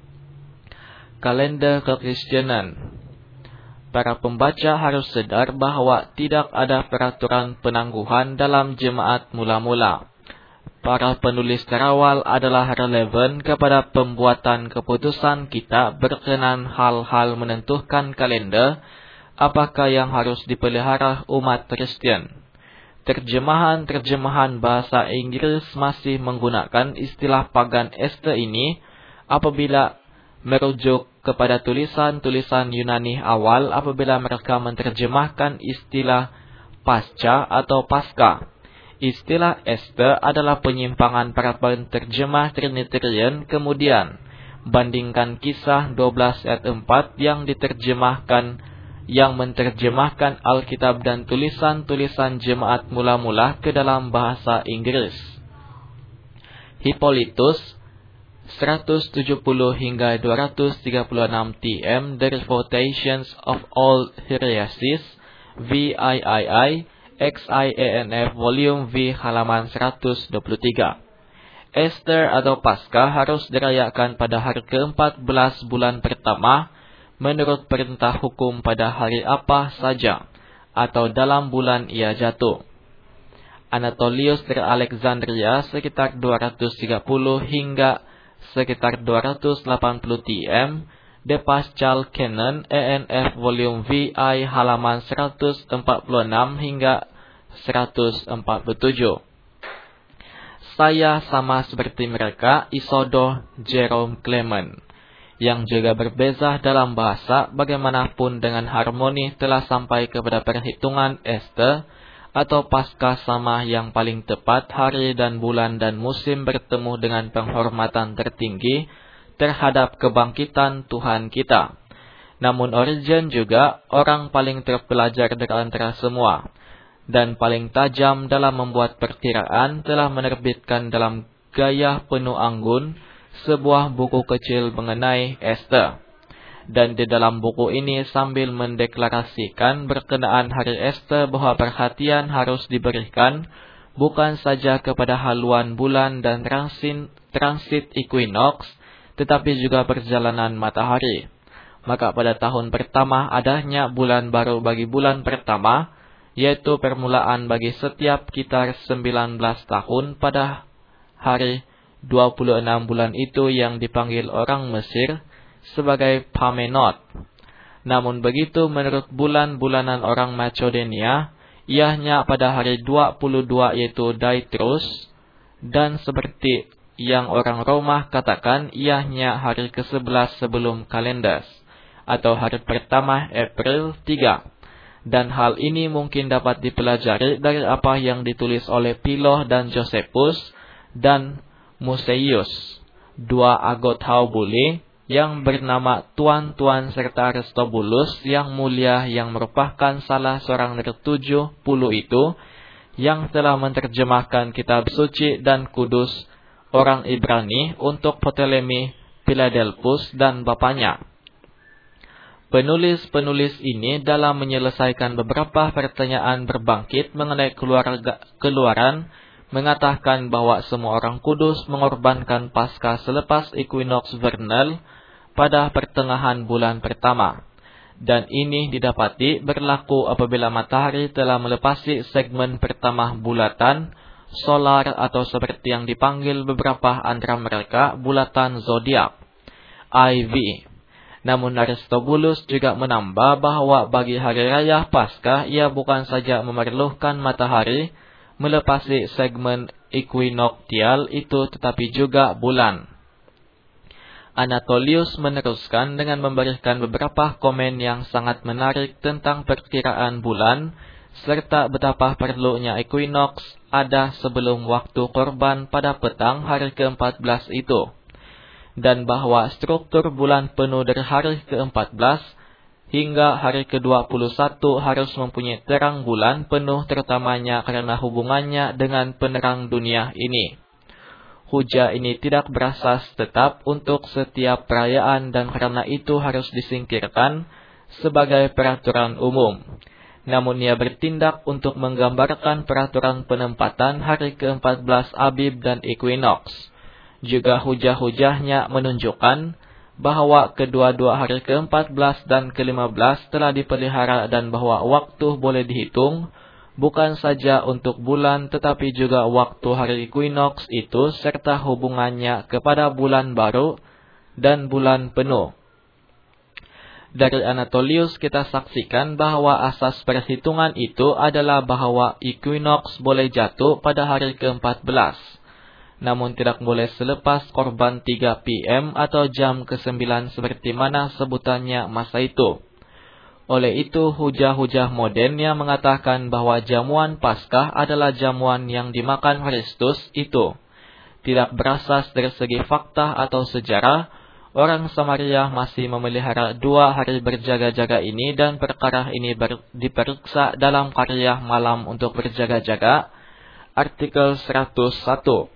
Kalender Kekristenan. Para pembaca harus sadar bahwa tidak ada peraturan penangguhan dalam jemaat mula-mula. Para penulis terawal adalah relevan kepada pembuatan keputusan kita berkenan hal-hal menentukan kalender, apakah yang harus dipelihara umat Kristen. Terjemahan bahasa Inggris masih menggunakan istilah pagan Este ini apabila merujuk kepada tulisan-tulisan Yunani awal apabila mereka menerjemahkan istilah pasca atau pasca. Istilah Este adalah penyimpangan para penterjemah Trinitarian kemudian. Bandingkan Kisah 12 ayat 4 yang menerjemahkan Alkitab dan tulisan-tulisan jemaat mula-mula ke dalam bahasa Inggris. Hippolytus 170 hingga 236 TM, The Refutations of All Heresies, VIII, XIANF Volume V, halaman 123. Ester atau Paskah harus dirayakan pada hari ke-14 bulan pertama menurut perintah hukum pada hari apa saja atau dalam bulan ia jatuh. Anatolius dari Alexandria sekitar 230 hingga sekitar 280 TM, The Paschal Canon, ENF Volume VI, halaman 146 hingga 147. Saya sama seperti mereka, Isidore Jerome Clement, yang juga berbeza dalam bahasa, bagaimanapun dengan harmoni telah sampai kepada perhitungan Este atau Paskah sama yang paling tepat hari dan bulan dan musim bertemu dengan penghormatan tertinggi terhadap kebangkitan Tuhan kita. Namun Origen juga orang paling terpelajar dari antara semua dan paling tajam dalam membuat perkiraan telah menerbitkan dalam gaya penuh anggun sebuah buku kecil mengenai Este. Dan di dalam buku ini sambil mendeklarasikan berkenaan hari Este bahwa perhatian harus diberikan bukan saja kepada haluan bulan dan transit equinox, tetapi juga perjalanan matahari. Maka pada tahun pertama adanya bulan baru bagi bulan pertama, yaitu permulaan bagi setiap kitar 19 tahun pada hari 26 bulan itu yang dipanggil orang Mesir sebagai Pamenot. Namun begitu menurut bulan-bulanan orang Macedonia, ianya pada hari 22 yaitu Daitrus, dan seperti yang orang Roma katakan ianya hari ke-11 sebelum Kalendas, atau hari pertama April 3. Dan hal ini mungkin dapat dipelajari dari apa yang ditulis oleh Philo dan Josephus dan Museius, 2 Agothau Buli, yang bernama Tuan-Tuan serta Aristobulus yang mulia yang merupakan salah seorang dari 70 itu yang telah menerjemahkan kitab suci dan kudus orang Ibrani untuk Ptolemy Philadelphus dan bapaknya. Penulis-penulis ini dalam menyelesaikan beberapa pertanyaan berbangkit mengenai keluaran mengatakan bahwa semua orang kudus mengorbankan Paskah selepas equinox vernal pada pertengahan bulan pertama. Dan ini didapati berlaku apabila matahari telah melepasi segmen pertama bulatan solar atau seperti yang dipanggil beberapa antara mereka bulatan zodiak, IV. Namun Aristobulus juga menambah bahwa bagi hari raya Paskah ia bukan saja memerlukan matahari melepasi segmen equinoctial itu tetapi juga bulan. Anatolius meneruskan dengan memberikan beberapa komen yang sangat menarik tentang perkiraan bulan, serta betapa perlunya equinox ada sebelum waktu korban pada petang hari ke-14 itu. Dan bahwa struktur bulan penuh dari hari ke-14 hingga hari ke-21 harus mempunyai terang bulan penuh terutamanya karena hubungannya dengan penerang dunia ini. Hujah ini tidak berasas tetap untuk setiap perayaan dan karena itu harus disingkirkan sebagai peraturan umum. Namun ia bertindak untuk menggambarkan peraturan penempatan hari ke-14 Abib dan equinox. Juga hujah-hujahnya menunjukkan bahwa kedua-dua hari ke-14 dan ke-15 telah dipelihara dan bahwa waktu boleh dihitung bukan saja untuk bulan tetapi juga waktu hari equinox itu serta hubungannya kepada bulan baru dan bulan penuh. Dari Anatolius kita saksikan bahwa asas perhitungan itu adalah bahwa equinox boleh jatuh pada hari ke-14. Namun tidak boleh selepas korban 3 PM atau jam ke-9 seperti mana sebutannya masa itu. Oleh itu, hujah-hujah modern yang mengatakan bahwa jamuan Paskah adalah jamuan yang dimakan Kristus itu tidak berasas dari segi fakta atau sejarah. Orang Samaria masih memelihara 2 hari berjaga-jaga ini dan perkara ini diperiksa dalam karya Malam untuk Berjaga-jaga, artikel 101.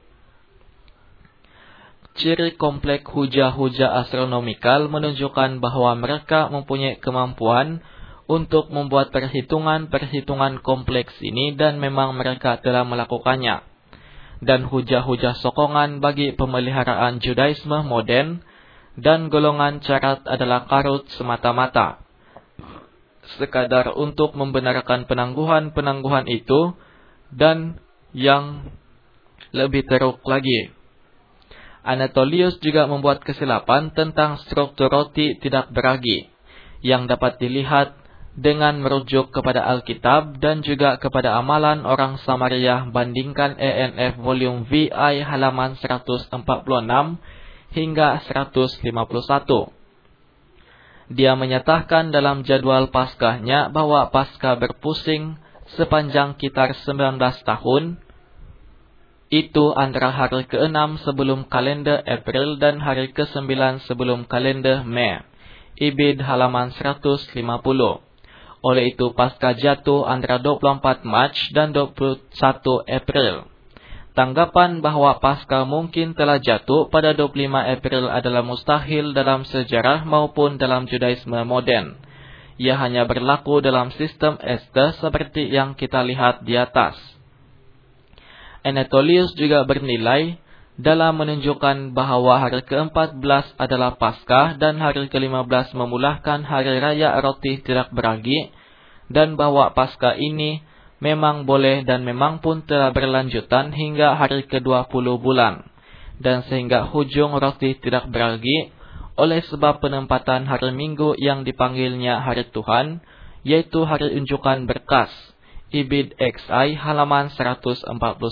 Ciri kompleks hujah-hujah astronomikal menunjukkan bahwa mereka mempunyai kemampuan untuk membuat perhitungan-perhitungan kompleks ini dan memang mereka telah melakukannya. Dan hujah-hujah sokongan bagi pemeliharaan Judaisme modern dan golongan carat adalah karut semata-mata, sekadar untuk membenarkan penangguhan-penangguhan itu dan yang lebih teruk lagi. Anatolius juga membuat kesilapan tentang struktur roti tidak beragi, yang dapat dilihat dengan merujuk kepada Alkitab dan juga kepada amalan orang Samaria bandingkan ENF volume VI halaman 146 hingga 151. Dia menyatakan dalam jadwal Paskahnya bahwa Paskah berpusing sepanjang kitar 19 tahun, itu antara hari ke-6 sebelum kalender April dan hari ke-9 sebelum kalender Mei. Ibid halaman 150. Oleh itu Paskah jatuh antara 24 Mac dan 21 April. Tanggapan bahwa Paskah mungkin telah jatuh pada 25 April adalah mustahil dalam sejarah maupun dalam Judaisme modern. Ia hanya berlaku dalam sistem Easter seperti yang kita lihat di atas. Anatolius juga bernilai dalam menunjukkan bahwa hari ke-14 adalah Paskah dan hari ke-15 memulahkan hari raya roti tidak beragi, dan bahwa Paskah ini memang boleh dan memang pun telah berlanjutan hingga hari ke-20 bulan, dan sehingga hujung roti tidak beragi oleh sebab penempatan hari Minggu yang dipanggilnya hari Tuhan, yaitu hari unjukan berkas. Ibid XI halaman 149.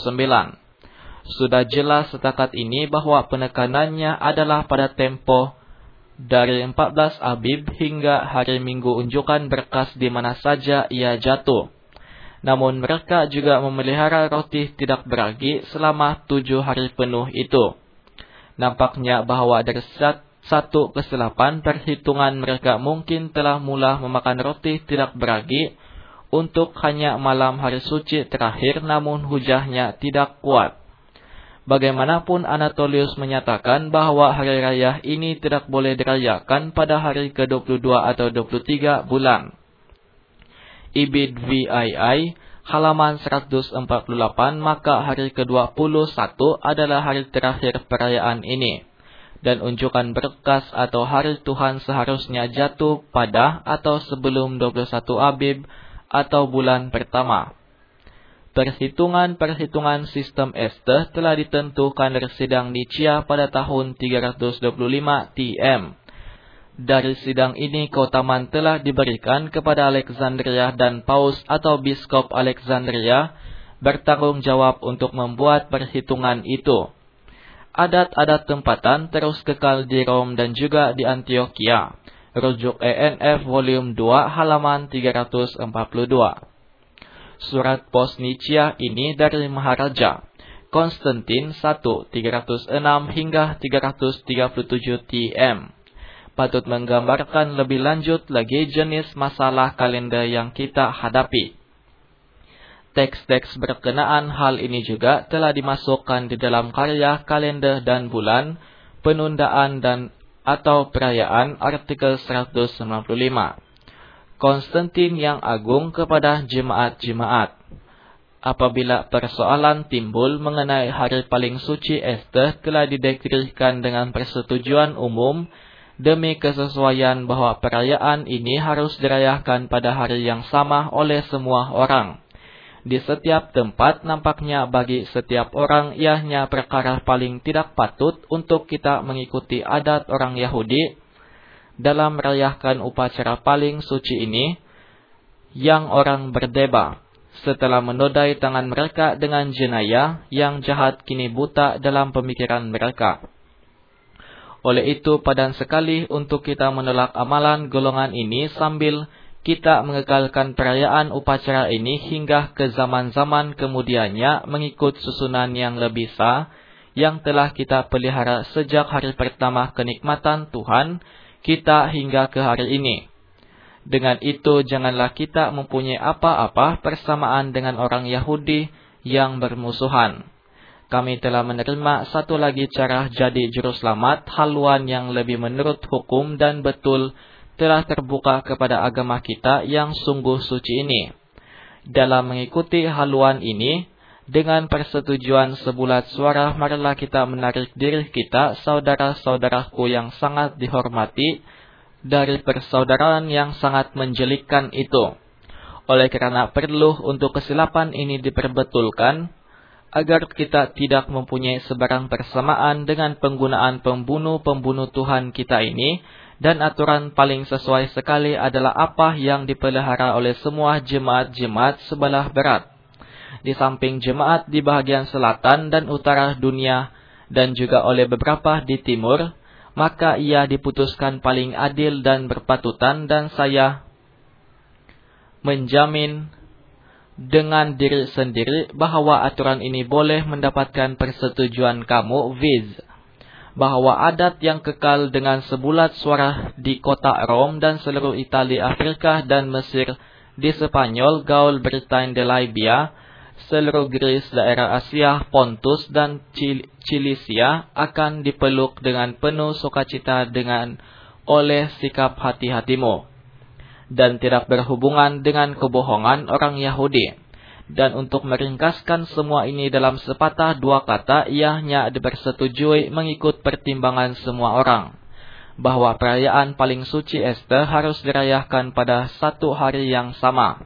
Sudah jelas setakat ini bahwa penekanannya adalah pada tempo dari 14 Abib hingga hari Minggu unjukan berkas di mana saja ia jatuh. Namun mereka juga memelihara roti tidak beragi selama 7 hari penuh itu. Nampaknya bahwa dari 1/8 perhitungan mereka mungkin telah mula memakan roti tidak beragi untuk hanya malam hari suci terakhir, namun hujahnya tidak kuat. Bagaimanapun Anatolius menyatakan bahwa hari raya ini tidak boleh dirayakan pada hari ke-22 atau 23 bulan. Ibid VII halaman 148, maka hari ke-21 adalah hari terakhir perayaan ini. Dan unjukan berkas atau hari Tuhan seharusnya jatuh pada atau sebelum 21 Abib atau bulan pertama. Perhitungan sistem Este telah ditentukan dari sidang Nicea pada tahun 325 TM. Dari sidang ini keutamaan telah diberikan kepada Alexandria dan Paus atau Biskop Alexandria bertanggung jawab untuk membuat perhitungan itu. Adat-adat tempatan terus kekal di Rom dan juga di Antioquia. Rujuk ENF volume 2 halaman 342. Surat pos Nicea ini dari Maharaja Konstantin 306 hingga 337 TM. Patut menggambarkan lebih lanjut lagi jenis masalah kalender yang kita hadapi. Teks-teks berkenaan hal ini juga telah dimasukkan di dalam karya kalender dan bulan, penundaan dan atau perayaan artikel 195. Konstantin yang agung kepada jemaat-jemaat. Apabila persoalan timbul mengenai hari paling suci Este telah dideklarasikan dengan persetujuan umum demi kesesuaian bahwa perayaan ini harus dirayakan pada hari yang sama oleh semua orang. Di setiap tempat nampaknya bagi setiap orang ianya perkara paling tidak patut untuk kita mengikuti adat orang Yahudi dalam merayakan upacara paling suci ini, yang orang berdebat setelah menodai tangan mereka dengan jenayah yang jahat kini buta dalam pemikiran mereka. Oleh itu padan sekali untuk kita menolak amalan golongan ini sambil kita mengekalkan perayaan upacara ini hingga ke zaman-zaman kemudiannya mengikut susunan yang lebih sah yang telah kita pelihara sejak hari pertama kenikmatan Tuhan kita hingga ke hari ini. Dengan itu janganlah kita mempunyai apa-apa persamaan dengan orang Yahudi yang bermusuhan. Kami telah menerima satu lagi cara jadi juru selamat, haluan yang lebih menurut hukum dan betul telah terbuka kepada agama kita yang sungguh suci ini. Dalam mengikuti haluan ini, dengan persetujuan sebulat suara, marilah kita menarik diri kita, saudara-saudaraku yang sangat dihormati, dari persaudaraan yang sangat menjelikkan itu. Oleh karena perlu untuk kesilapan ini diperbetulkan, agar kita tidak mempunyai sebarang persamaan dengan penggunaan pembunuh-pembunuh Tuhan kita ini, dan aturan paling sesuai sekali adalah apa yang dipelihara oleh semua jemaat-jemaat sebelah barat. Di samping jemaat di bahagian selatan dan utara dunia dan juga oleh beberapa di timur, maka ia diputuskan paling adil dan berpatutan, dan saya menjamin dengan diri sendiri bahwa aturan ini boleh mendapatkan persetujuan kamu, viz, bahwa adat yang kekal dengan sebulat suara di kota Rom dan seluruh Italia, Afrika dan Mesir, di Spanyol, Gaul, Britain, de Libya, seluruh Greece, daerah Asia, Pontus dan Cilisia akan dipeluk dengan penuh sukacita dengan oleh sikap hati-hatimu, dan tidak berhubungan dengan kebohongan orang Yahudi. Dan untuk meringkaskan semua ini dalam sepatah dua kata, ianya dipersetujui mengikut pertimbangan semua orang, bahwa perayaan paling suci Este harus dirayakan pada satu hari yang sama.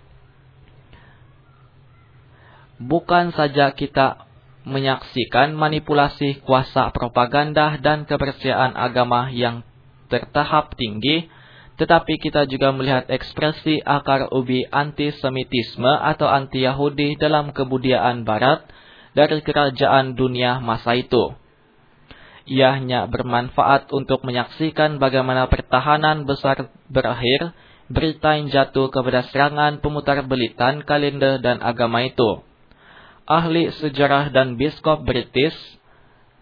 Bukan saja kita menyaksikan manipulasi kuasa propaganda dan kepercayaan agama yang tertahap tinggi, tetapi kita juga melihat ekspresi akar ubi antisemitisme atau anti-Yahudi dalam kebudayaan barat dari kerajaan dunia masa itu. Ianya bermanfaat untuk menyaksikan bagaimana pertahanan besar berakhir, Britain jatuh kepada serangan pemutarbelitan kalender dan agama itu. Ahli sejarah dan biskop British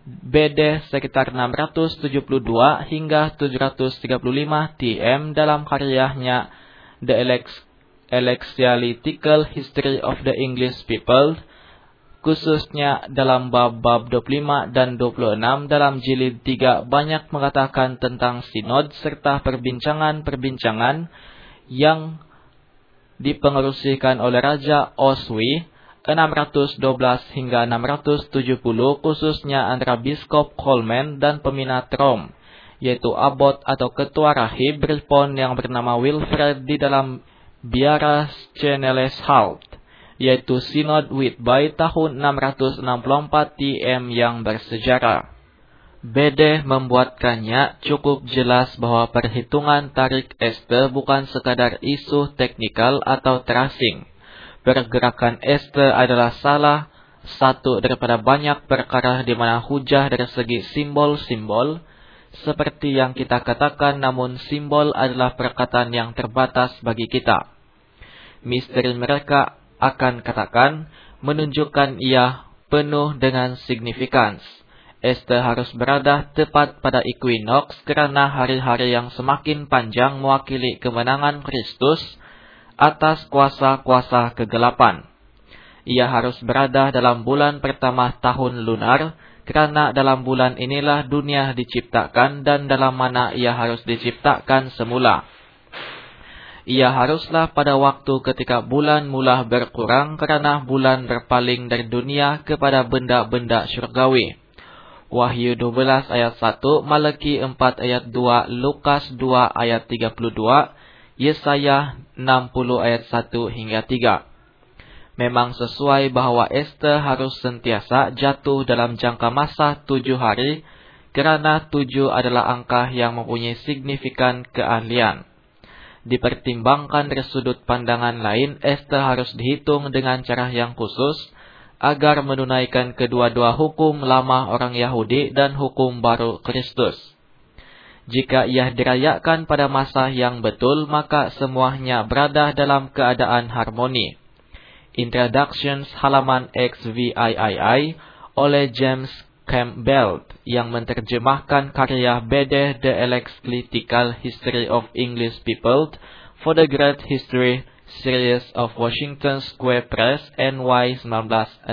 BD sekitar 672 hingga 735 TM dalam karyanya The Ecclesiastical History of the English People, khususnya dalam bab 25 dan 26 dalam jilid 3 banyak mengatakan tentang sinod serta perbincangan-perbincangan yang dipengerusikan oleh Raja Oswy 612 hingga 670, khususnya antara Biskop Coleman dan peminat Rome, yaitu Abbot atau Ketua Rahib Ripon yang bernama Wilfred di dalam biara Sceneles Halt, yaitu Sinod Whitby tahun 664 TM yang bersejarah. BD membuatkannya cukup jelas bahwa perhitungan tarik este bukan sekadar isu teknikal atau terasing. Pergerakan este adalah salah satu daripada banyak perkara di mana hujah dari segi simbol-simbol, seperti yang kita katakan, namun simbol adalah perkataan yang terbatas bagi kita. Misteri mereka akan katakan menunjukkan ia penuh dengan signifikans. Este harus berada tepat pada equinox karena hari-hari yang semakin panjang mewakili kemenangan Kristus atas kuasa-kuasa kegelapan. Ia harus berada dalam bulan pertama tahun lunar karena dalam bulan inilah dunia diciptakan dan dalam mana ia harus diciptakan semula. Ia haruslah pada waktu ketika bulan mula berkurang karena bulan berpaling dari dunia kepada benda-benda syurgawi. Wahyu 12 ayat 1, Malaki 4 ayat 2, Lukas 2 ayat 32, Yesaya 60 ayat 1 hingga 3. Memang sesuai bahwa este harus sentiasa jatuh dalam jangka masa 7 hari, karena 7 adalah angka yang mempunyai signifikan keahlian. Dipertimbangkan dari sudut pandangan lain, este harus dihitung dengan cara yang khusus, agar menunaikan kedua-dua hukum lama orang Yahudi dan hukum baru Kristus. Jika ia dirayakan pada masa yang betul, maka semuanya berada dalam keadaan harmoni. Introductions halaman XVIII oleh James Campbell yang menerjemahkan karya BD The Ecclesiastical History of English People for the Great History Series of Washington Square Press, NY 1968.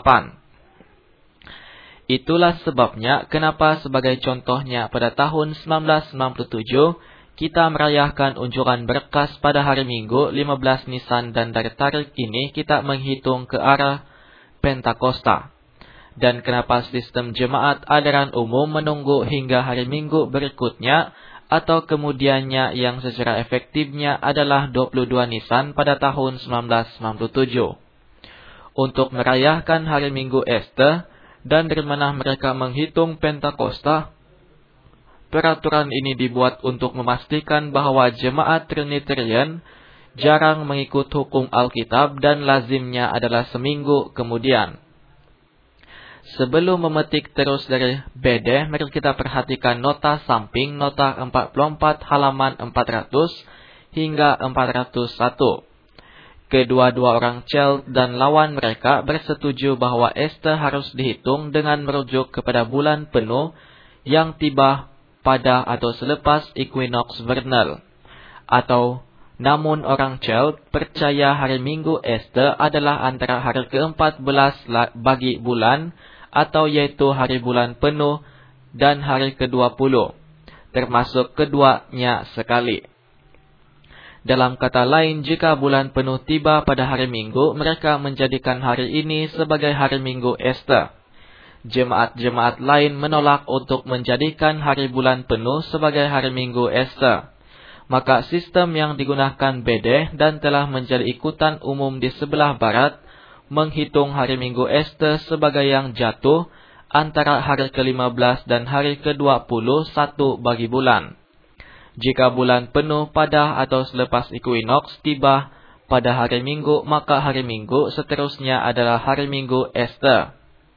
Itulah sebabnya kenapa sebagai contohnya pada tahun 1997 kita merayakan unjukan berkas pada hari Minggu 15 Nisan, dan dari tarikh ini kita menghitung ke arah Pentakosta. Dan kenapa sistem jemaat aliran umum menunggu hingga hari Minggu berikutnya atau kemudiannya yang secara efektifnya adalah 22 Nisan pada tahun 1997. Untuk merayakan hari Minggu Este dan dari mana mereka menghitung Pentakosta, peraturan ini dibuat untuk memastikan bahwa jemaat Trinitarian jarang mengikut hukum Alkitab dan lazimnya adalah seminggu kemudian. Sebelum memetik terus dari BD, mari kita perhatikan nota samping nota 44 halaman 400 hingga 401. Kedua-dua orang Celt dan lawan mereka bersetuju bahwa este harus dihitung dengan merujuk kepada bulan penuh yang tiba pada atau selepas equinox vernal. Namun orang Celt percaya hari Minggu Este adalah antara hari ke-14 bagi bulan, atau yaitu hari bulan penuh dan hari ke-20, termasuk keduanya sekali. Dalam kata lain, jika bulan penuh tiba pada hari Minggu, mereka menjadikan hari ini sebagai hari Minggu Este. Jemaat-jemaat lain menolak untuk menjadikan hari bulan penuh sebagai hari Minggu Este. Maka sistem yang digunakan BD dan telah menjadi ikutan umum di sebelah barat menghitung hari Minggu Este sebagai yang jatuh antara hari ke-15 dan hari ke-20 satu bagi bulan. Jika bulan penuh pada atau selepas equinox tiba pada hari Minggu, maka hari Minggu seterusnya adalah hari Minggu Este.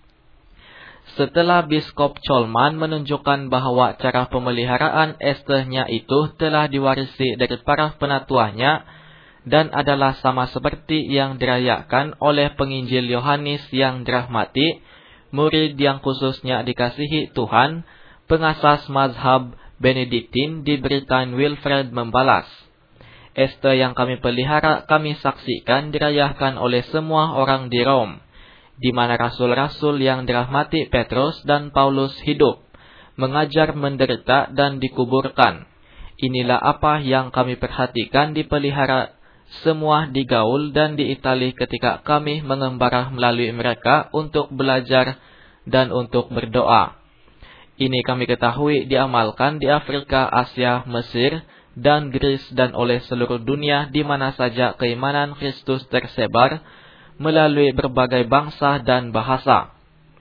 Setelah Biskop Coleman menunjukkan bahwa cara pemeliharaan Este-nya itu telah diwarisi dari para penatuanya dan adalah sama seperti yang dirayakan oleh penginjil Yohanes yang dirahmati, murid yang khususnya dikasihi Tuhan, pengasas mazhab Benediktin di Britain Wilfred membalas, Esta yang kami pelihara kami saksikan dirayakan oleh semua orang di Rom, di mana rasul-rasul yang dirahmati Petrus dan Paulus hidup, mengajar, menderita, dan dikuburkan. Inilah apa yang kami perhatikan dipelihara semua di Gaul dan di Itali ketika kami mengembara melalui mereka untuk belajar dan untuk berdoa. Ini kami ketahui diamalkan di Afrika, Asia, Mesir, dan Greece dan oleh seluruh dunia di mana saja keimanan Kristus tersebar melalui berbagai bangsa dan bahasa.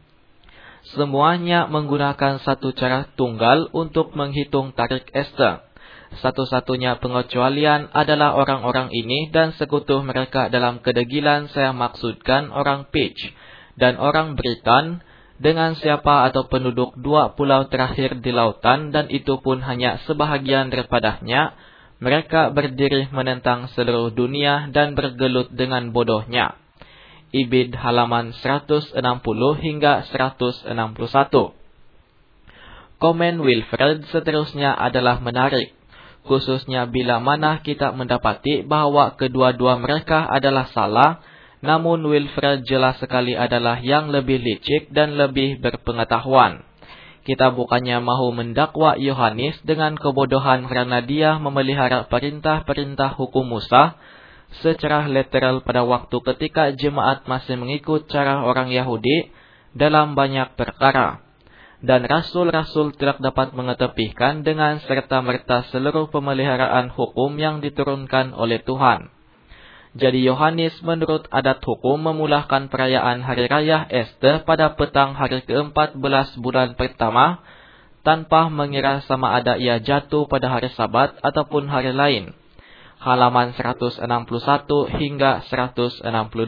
Semuanya menggunakan satu cara tunggal untuk menghitung tarik Esta. Satu-satunya pengecualian adalah orang-orang ini dan sekutu mereka dalam kedegilan, saya maksudkan orang Pitch dan orang Britain, dengan siapa atau penduduk 2 pulau terakhir di lautan, dan itu pun hanya sebahagian daripadanya. Mereka berdiri menentang seluruh dunia dan bergelut dengan bodohnya. Ibid halaman 160 hingga 161. Komen Wilfred seterusnya adalah menarik, khususnya bila mana kita mendapati bahwa kedua-dua mereka adalah salah. Namun Wilfred jelas sekali adalah yang lebih licik dan lebih berpengetahuan. Kita bukannya mahu mendakwa Yohanes dengan kebodohan karena dia memelihara perintah-perintah hukum Musa secara literal pada waktu ketika jemaat masih mengikut cara orang Yahudi dalam banyak perkara. Dan rasul-rasul tidak dapat mengetepihkan dengan serta-merta seluruh pemeliharaan hukum yang diturunkan oleh Tuhan. Jadi Yohanes menurut adat hukum memulahkan perayaan Hari Raya Esta pada petang hari ke-14 bulan pertama, tanpa mengira sama ada ia jatuh pada hari Sabat ataupun hari lain. Halaman 161 hingga 162.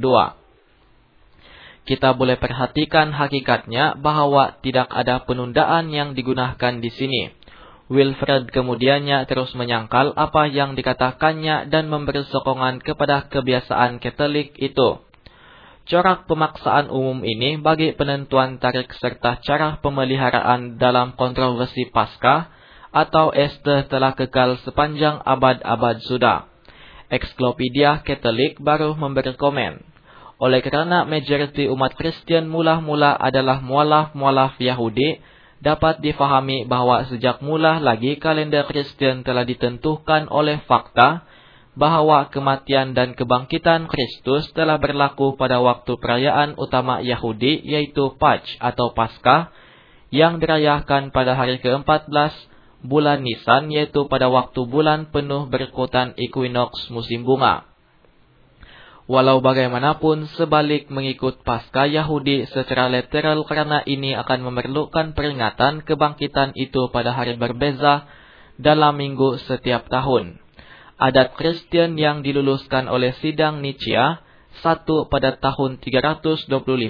Kita boleh perhatikan hakikatnya bahwa tidak ada penundaan yang digunakan di sini. Wilfred kemudiannya terus menyangkal apa yang dikatakannya dan memberi sokongan kepada kebiasaan Katolik itu. Corak pemaksaan umum ini bagi penentuan tarik serta cara pemeliharaan dalam kontroversi Paskah atau Esta telah kekal sepanjang abad-abad sudah. Ensiklopedia Katolik baru memberi komen. Oleh kerana majoriti umat Kristen mula-mula adalah mualaf-mualaf Yahudi, dapat difahami bahwa sejak mula lagi kalender Kristen telah ditentukan oleh fakta bahwa kematian dan kebangkitan Kristus telah berlaku pada waktu perayaan utama Yahudi, yaitu Pach atau Paskah, yang dirayakan pada hari ke-14 bulan Nisan, yaitu pada waktu bulan penuh berikutan equinox musim bunga. Walau bagaimanapun, sebalik mengikut Paskah Yahudi secara literal karena ini akan memerlukan peringatan kebangkitan itu pada hari berbeza dalam minggu setiap tahun. Adat Kristen yang diluluskan oleh sidang Nicea 1 pada tahun 325,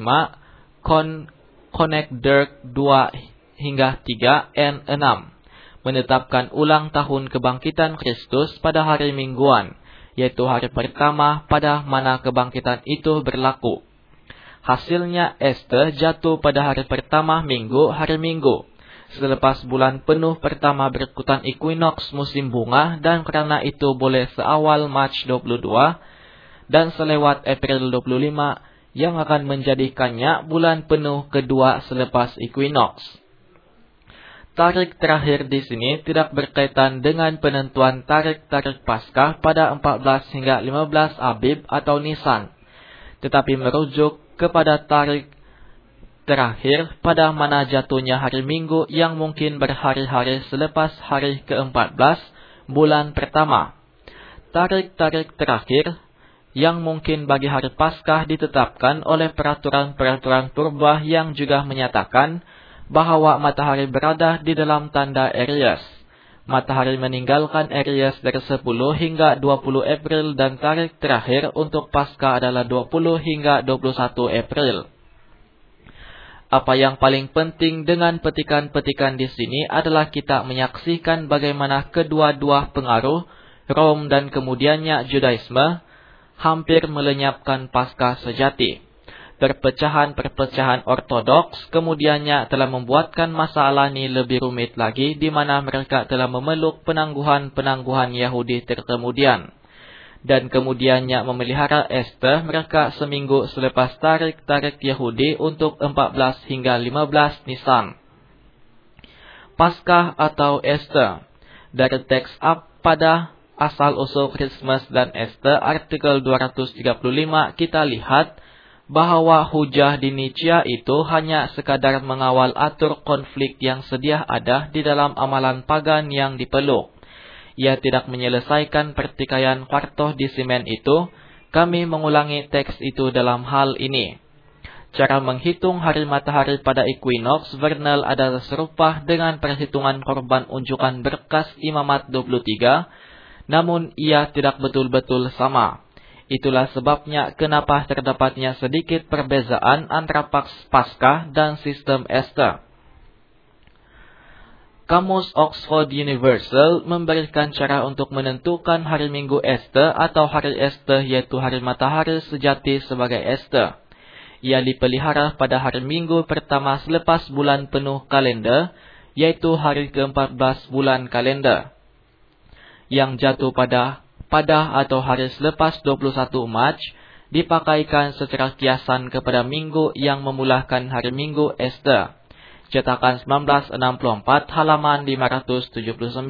Connect Dirk 2 hingga 3 N 6, menetapkan ulang tahun kebangkitan Kristus pada hari mingguan, yaitu hari pertama pada mana kebangkitan itu berlaku. Hasilnya Esta jatuh pada hari pertama minggu, hari Minggu, selepas bulan penuh pertama berikutan equinox musim bunga, dan karena itu boleh seawal Mac 22 dan selewat April 25 yang akan menjadikannya bulan penuh kedua selepas equinox. Tarik terakhir di sini tidak berkaitan dengan penentuan tarik-tarik Paskah pada 14 hingga 15 Abib atau Nisan, tetapi merujuk kepada tarik terakhir pada mana jatuhnya hari Minggu yang mungkin berhari-hari selepas hari ke-14 bulan pertama. Tarik-tarik terakhir yang mungkin bagi hari Paskah ditetapkan oleh peraturan-peraturan purba yang juga menyatakan bahwa matahari berada di dalam tanda Aries. Matahari meninggalkan Aries dari 10 hingga 20 April dan tarik terakhir untuk Paskah adalah 20 hingga 21 April. Apa yang paling penting dengan petikan-petikan di sini adalah kita menyaksikan bagaimana kedua-dua pengaruh Rom dan kemudiannya Judaisme hampir melenyapkan Paskah sejati. perpecahan-perpecahan ortodoks kemudiannya telah membuatkan masalah ini lebih rumit lagi, di mana mereka telah memeluk penangguhan-penangguhan Yahudi terkemudian. Dan kemudiannya memelihara Ester mereka seminggu selepas tarik-tarik Yahudi untuk 14 hingga 15 Nisan. Paskah atau Ester. Dari teks pada asal-usul Christmas dan Ester artikel 235 kita lihat bahwa hujah di Nicea itu hanya sekadar mengawal atur konflik yang sedia ada di dalam amalan pagan yang dipeluk. Ia tidak menyelesaikan pertikaian Kwarto di Simen itu. Kami mengulangi teks itu dalam hal ini. Cara menghitung hari matahari pada equinox vernal adalah serupa dengan perhitungan korban unjukan berkas Imamat 23, namun ia tidak betul-betul sama. Itulah sebabnya kenapa terdapatnya sedikit perbezaan antara Paskah dan sistem Ester. Kamus Oxford Universal memberikan cara untuk menentukan hari Minggu Ester atau hari Ester, yaitu hari matahari sejati sebagai Ester. Ia dipelihara pada hari Minggu pertama selepas bulan penuh kalender, yaitu hari ke-14 bulan kalender, yang jatuh pada atau hari selepas 21 Mac, dipakaikan secara kiasan kepada minggu yang memulakan hari Minggu Ester. Cetakan 1964 halaman 579.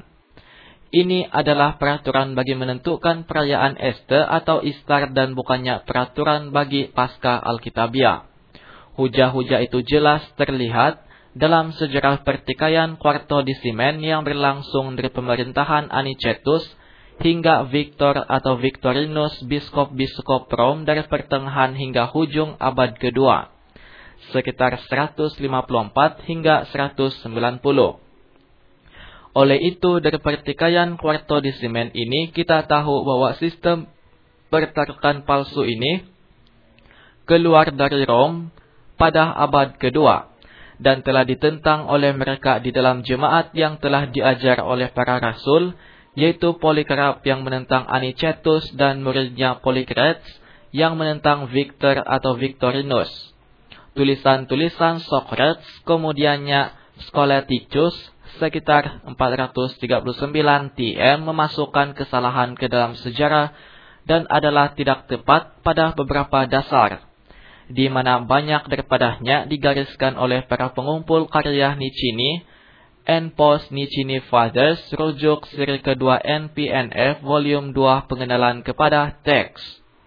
Ini adalah peraturan bagi menentukan perayaan Ester atau Istar dan bukannya peraturan bagi Paskah Alkitabiah. Hujah-hujah itu jelas terlihat dalam sejarah pertikaian Kwarto di Simen yang berlangsung dari pemerintahan Anicetus hingga Victor atau Victorinus, biskop-biskop Rom dari pertengahan hingga hujung abad kedua, sekitar 154 hingga 190. Oleh itu, dari pertikaian Kwarto di Simen ini, kita tahu bahwa sistem pertaruhan palsu ini keluar dari Rom pada abad kedua dan telah ditentang oleh mereka di dalam jemaat yang telah diajar oleh para rasul, yaitu Polikarp yang menentang Anicetus dan muridnya Polycrates yang menentang Victor atau Victorinus. Tulisan-tulisan Socrates kemudiannya Scholasticus sekitar 439 TM memasukkan kesalahan ke dalam sejarah dan adalah tidak tepat pada beberapa dasar, di mana banyak daripadanya digariskan oleh para pengumpul karya Nicini and Post Nicini Fathers, rujuk seri kedua NPNF volume 2 pengenalan kepada teks.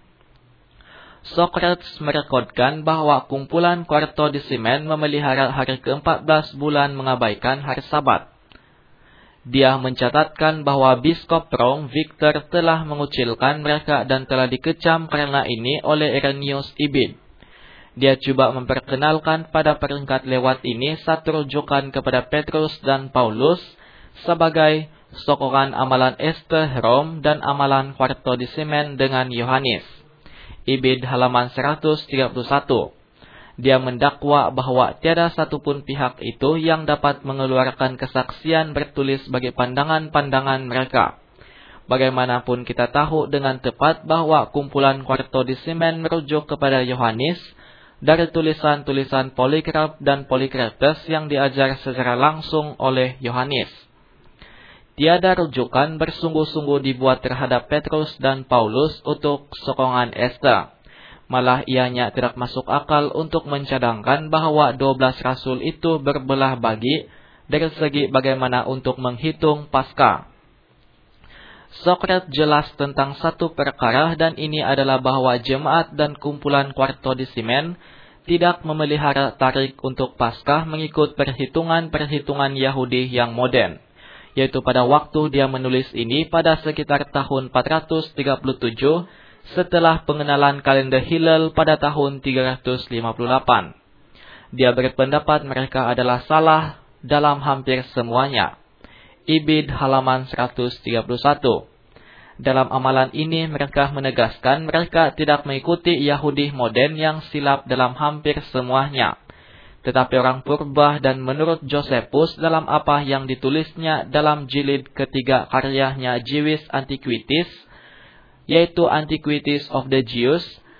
Socrates merekodkan bahwa kumpulan Kwarto di Simen memelihara hari ke-14 bulan mengabaikan hari Sabat. Dia mencatatkan bahwa biskop Rom Victor telah mengucilkan mereka dan telah dikecam karena ini oleh Irenaeus Ibid. Dia coba memperkenalkan pada peringkat lewat ini satu rujukan kepada Petrus dan Paulus sebagai sokongan amalan Ester Rom dan amalan Kwarto di Simen dengan Yohanes. Ibid halaman 131. Dia mendakwa bahwa tiada satupun pihak itu yang dapat mengeluarkan kesaksian bertulis bagi pandangan-pandangan mereka. Bagaimanapun kita tahu dengan tepat bahwa kumpulan Kwarto di Simen merujuk kepada Yohanes dari tulisan-tulisan Polikarp dan Polycrates yang diajar secara langsung oleh Yohanes. Tiada rujukan bersungguh-sungguh dibuat terhadap Petrus dan Paulus untuk sokongan Ester. Malah ianya tidak masuk akal untuk mencadangkan bahwa 12 rasul itu berbelah bagi dari segi bagaimana untuk menghitung Paskah. Socrates jelas tentang satu perkara, dan ini adalah bahwa jemaat dan kumpulan Kwarto di Simen tidak memelihara tarik untuk Paskah mengikut perhitungan-perhitungan Yahudi yang modern, yaitu pada waktu dia menulis ini pada sekitar tahun 437 setelah pengenalan kalender Hillel pada tahun 358. Dia berpendapat mereka adalah salah dalam hampir semuanya. Ibid halaman 131. Dalam amalan ini mereka menegaskan mereka tidak mengikuti Yahudi modern yang silap dalam hampir semuanya, tetapi orang purba, dan menurut Josephus dalam apa yang ditulisnya dalam jilid ketiga karyanya Jewish Antiquities, yaitu Antiquities of the Jews,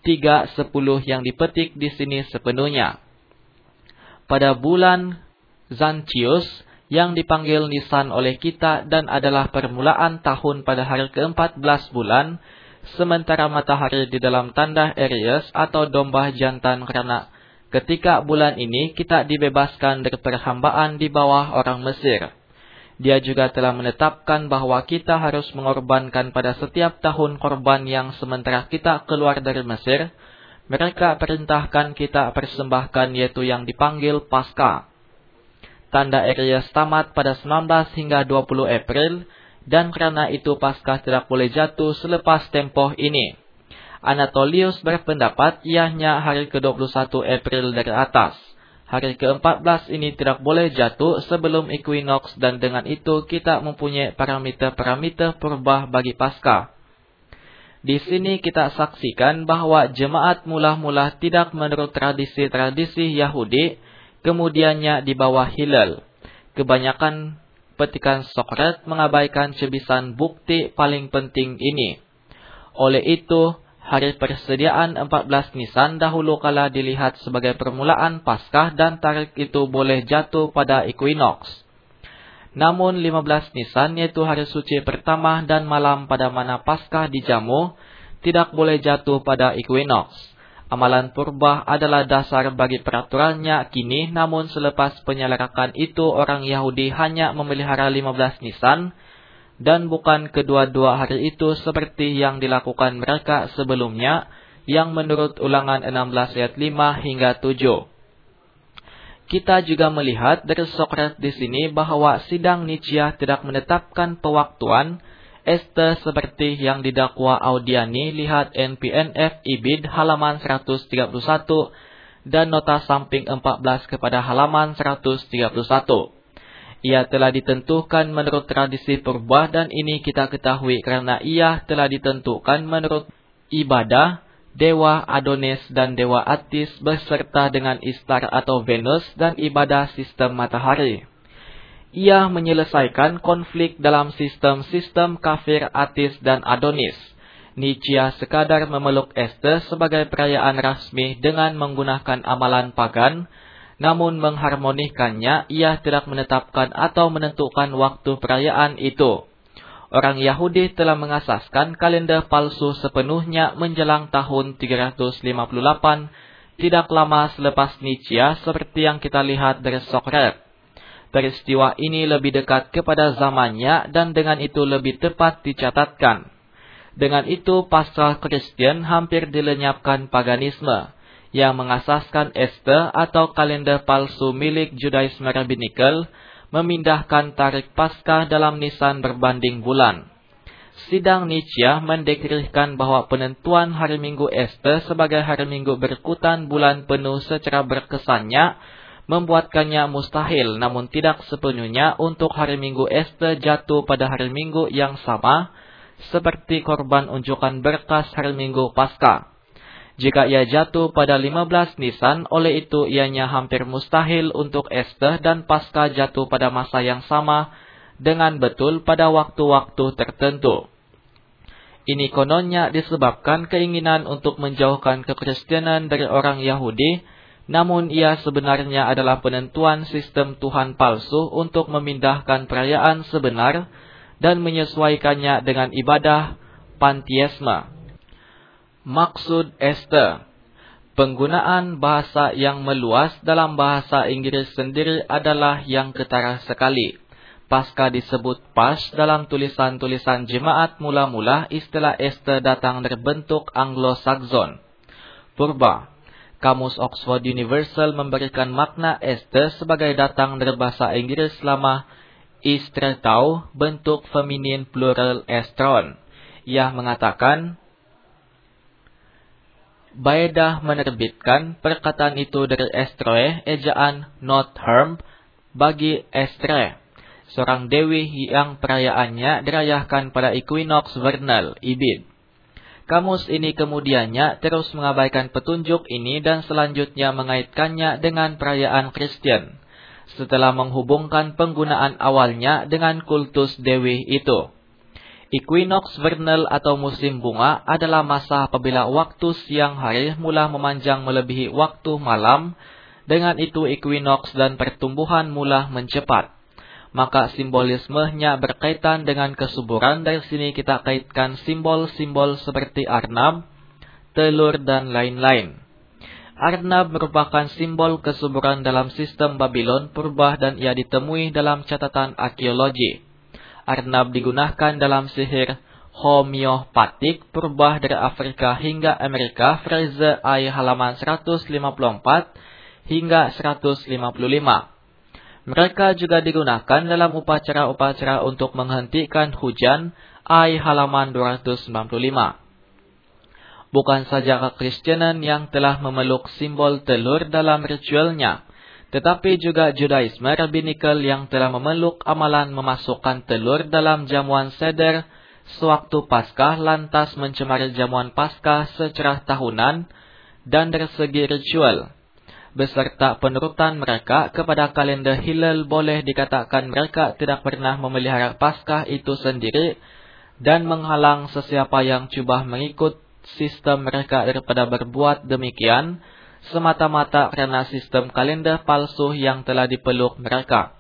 3:10 yang dipetik di sini sepenuhnya. Pada bulan Zantius yang dipanggil Nisan oleh kita dan adalah permulaan tahun pada hari ke-14 bulan, sementara matahari di dalam tanda Aries atau domba jantan, karena ketika bulan ini kita dibebaskan dari perhambaan di bawah orang Mesir. Dia juga telah menetapkan bahwa kita harus mengorbankan pada setiap tahun korban yang sementara kita keluar dari Mesir. Mereka perintahkan kita persembahkan, yaitu yang dipanggil Paskah. Tanda Aries tamat pada 19 hingga 20 April, dan karena itu Paskah tidak boleh jatuh selepas tempoh ini. Anatolius berpendapat ianya hari ke-21 April dari atas. Hari ke-14 ini tidak boleh jatuh sebelum equinox, dan dengan itu kita mempunyai parameter purba bagi Paskah. Di sini kita saksikan bahwa jemaat mula-mula tidak menurut tradisi Yahudi, kemudiannya di bawah Hillel. Kebanyakan petikan Sokrat mengabaikan cebisan bukti paling penting ini. Oleh itu, hari persediaan 14 Nisan dahulu kala dilihat sebagai permulaan Paskah dan tarikh itu boleh jatuh pada equinox. Namun 15 Nisan, yaitu hari suci pertama dan malam pada mana Paskah dijamu, tidak boleh jatuh pada equinox. Amalan purba adalah dasar bagi peraturannya kini, namun selepas penyelarakan itu orang Yahudi hanya memelihara 15 Nisan, dan bukan kedua-dua hari itu seperti yang dilakukan mereka sebelumnya, yang menurut Ulangan 16 ayat 5 hingga 7. Kita juga melihat dari Sokrat di sini bahwa sidang Nicea tidak menetapkan pewaktuan Este seperti yang didakwa Audiani. Lihat NPNF IBID halaman 131 dan nota samping 14 kepada halaman 131. Ia telah ditentukan menurut tradisi purba, dan ini kita ketahui karena ia telah ditentukan menurut ibadah Dewa Adonis dan Dewa Atis beserta dengan Istar atau Venus dan ibadah sistem matahari. Ia menyelesaikan konflik dalam sistem kafir Atis dan Adonis. Nicea sekadar memeluk Este sebagai perayaan rasmi dengan menggunakan amalan pagan, namun mengharmonikannya. Ia tidak menetapkan atau menentukan waktu perayaan itu. Orang Yahudi telah mengasaskan kalender palsu sepenuhnya menjelang tahun 358, tidak lama selepas Nicea seperti yang kita lihat dari Sokrat. Peristiwa ini lebih dekat kepada zamannya dan dengan itu lebih tepat dicatatkan. Dengan itu pasca Kristen hampir dilenyapkan paganisme, yang mengasaskan Este atau kalender palsu milik Judaisme Rabbinikal, memindahkan tarikh Paskah dalam Nisan berbanding bulan. Sidang Nicea mendeklarasikan bahwa penentuan hari Minggu Este sebagai hari Minggu berikutan bulan penuh secara berkesannya membuatkannya mustahil, namun tidak sepenuhnya untuk hari Minggu Este jatuh pada hari Minggu yang sama, seperti korban unjukan berkas hari Minggu Paskah. Jika ia jatuh pada 15 Nisan, oleh itu ianya hampir mustahil untuk Este dan Paskah jatuh pada masa yang sama dengan betul pada waktu-waktu tertentu. Ini kononnya disebabkan keinginan untuk menjauhkan kekristenan dari orang Yahudi, namun ia sebenarnya adalah penentuan sistem Tuhan palsu untuk memindahkan perayaan sebenar dan menyesuaikannya dengan ibadah pantiesma. Maksud Este. Penggunaan bahasa yang meluas dalam bahasa Inggris sendiri adalah yang ketara sekali. Pasca disebut Pas dalam tulisan-tulisan jemaat mula-mula, istilah Este datang dari bentuk Anglo-Saxon. Purba. Kamus Oxford Universal memberikan makna Este sebagai datang dari bahasa Inggris lama Istretau, bentuk feminin plural estron. Ia mengatakan, Baedah menerbitkan perkataan itu dari Estroe, ejaan Notherm bagi Estre, seorang dewi yang perayaannya dirayakan pada equinox vernal, Ibid. Kamus ini kemudiannya terus mengabaikan petunjuk ini dan selanjutnya mengaitkannya dengan perayaan Kristen, setelah menghubungkan penggunaan awalnya dengan kultus dewi itu. Equinox vernal atau musim bunga adalah masa apabila waktu siang hari mula memanjang melebihi waktu malam. Dengan itu equinox dan pertumbuhan mula mencepat. Maka simbolismenya berkaitan dengan kesuburan. Dari sini kita kaitkan simbol-simbol seperti arnab, telur, dan lain-lain. Arnab merupakan simbol kesuburan dalam sistem Babylon purba dan ia ditemui dalam catatan arkeologi. Arnab digunakan dalam sihir homeopatik purba dari Afrika hingga Amerika. Fraser I halaman 154 hingga 155. Mereka juga digunakan dalam upacara-upacara untuk menghentikan hujan. I halaman 295. Bukan saja kekristenan yang telah memeluk simbol telur dalam ritualnya, tetapi juga Judaisme rabbinikal yang telah memeluk amalan memasukkan telur dalam jamuan seder sewaktu Paskah, lantas mencemari jamuan Paskah secara tahunan dan dari segi ritual. Beserta penurutan mereka kepada kalender Hilal, boleh dikatakan mereka tidak pernah memelihara Paskah itu sendiri dan menghalang sesiapa yang cuba mengikut sistem mereka daripada berbuat demikian, semata-mata karena sistem kalender palsu yang telah dipeluk mereka.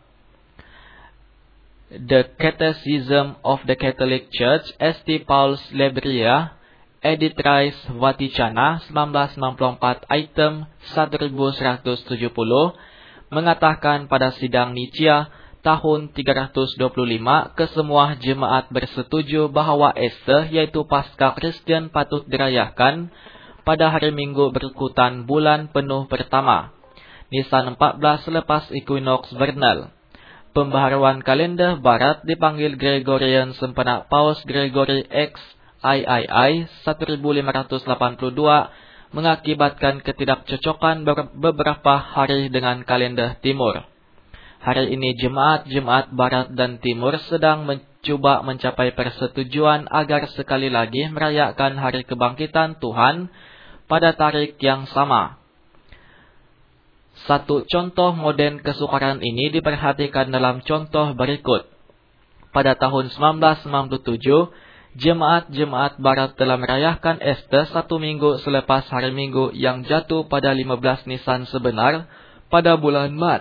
The Catechism of the Catholic Church, St. Paul's Libria, Editrice Vaticana 1994, item 1170, mengatakan pada sidang Nicea tahun 325, kesemua jemaat bersetuju bahwa Easter, yaitu Paskah Kristen, patut dirayakan pada hari Minggu berikutan bulan penuh pertama, Nisan 14 selepas equinox vernal. Pembaharuan kalender Barat dipanggil Gregorian sempena Paus Gregory X III 1582 mengakibatkan ketidakcocokan beberapa hari dengan kalender Timur. Hari ini jemaat Barat dan Timur sedang mencoba mencapai persetujuan agar sekali lagi merayakan hari kebangkitan Tuhan pada tarikh yang sama. Satu contoh modern kesukaran ini diperhatikan dalam contoh berikut. Pada tahun 1997, jemaat Barat telah merayakan Easter 1 minggu selepas hari Minggu yang jatuh pada 15 Nisan sebenar pada bulan Mac.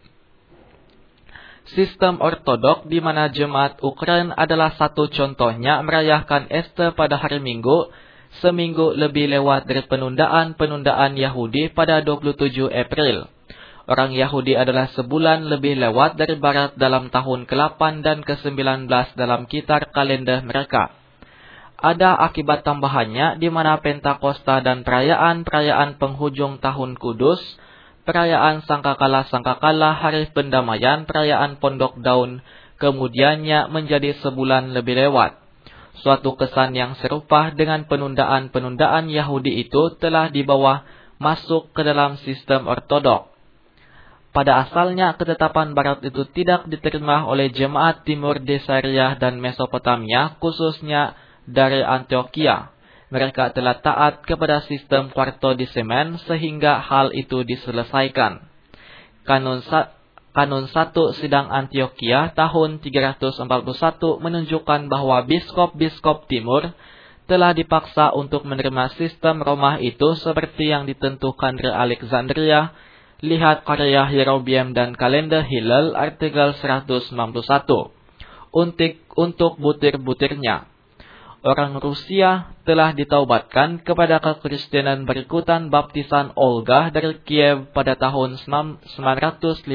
Sistem ortodok di mana jemaat Ukraina adalah satu contohnya merayakan Easter pada hari Minggu, seminggu lebih lewat dari penundaan Yahudi pada 27 April. Orang Yahudi adalah sebulan lebih lewat dari Barat dalam tahun ke-8 dan ke-19 dalam kitar kalender mereka. Ada akibat tambahannya di mana Pentakosta dan perayaan penghujung tahun kudus, perayaan Sangkakala, Hari Pendamaian, perayaan Pondok Daun, kemudiannya menjadi sebulan lebih lewat. Suatu kesan yang serupa dengan penundaan Yahudi itu telah dibawa masuk ke dalam sistem ortodok. Pada asalnya ketetapan Barat itu tidak diterima oleh jemaat Timur di Syria dan Mesopotamia, khususnya dari Antioquia. Mereka telah taat kepada sistem Quarto di Semen sehingga hal itu diselesaikan. Kanun 1 Sidang Antioquia tahun 341 menunjukkan bahwa biskop-biskop Timur telah dipaksa untuk menerima sistem Roma itu seperti yang ditentukan dari Alexandria. Lihat karya Hierobiam dan kalender Hilal artikel 191. Untuk butir-butirnya, orang Rusia telah ditaubatkan kepada kekristenan berikutan baptisan Olga dari Kiev pada tahun 955.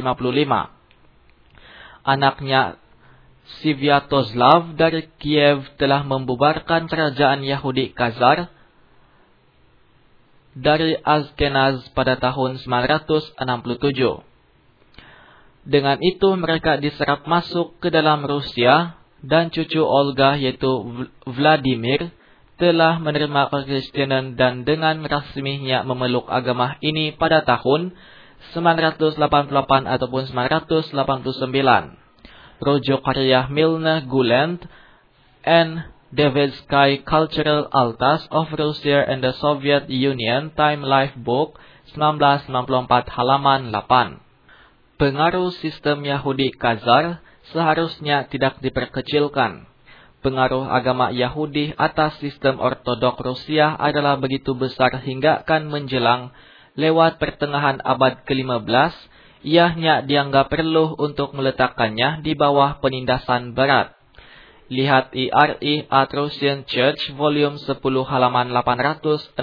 Anaknya Sviatoslav dari Kiev telah membubarkan kerajaan Yahudi Khazar dari Ashkenaz pada tahun 967. Dengan itu mereka diserap masuk ke dalam Rusia dan cucu Olga yaitu Vladimir telah menerima kekristenan dan dengan resminya memeluk agama ini pada tahun 988 ataupun 989. Rujuk karya Milne Guland and Devetsky Cultural Altars of Russia and the Soviet Union, Time Life Book 1994 halaman 8. Pengaruh sistem Yahudi Khazar seharusnya tidak diperkecilkan. Pengaruh agama Yahudi atas sistem ortodok Rusia adalah begitu besar hingga akan menjelang lewat pertengahan abad ke-15, ianya dianggap perlu untuk meletakkannya di bawah penindasan berat. Lihat IRI at Russian Church volume 10 halaman 869.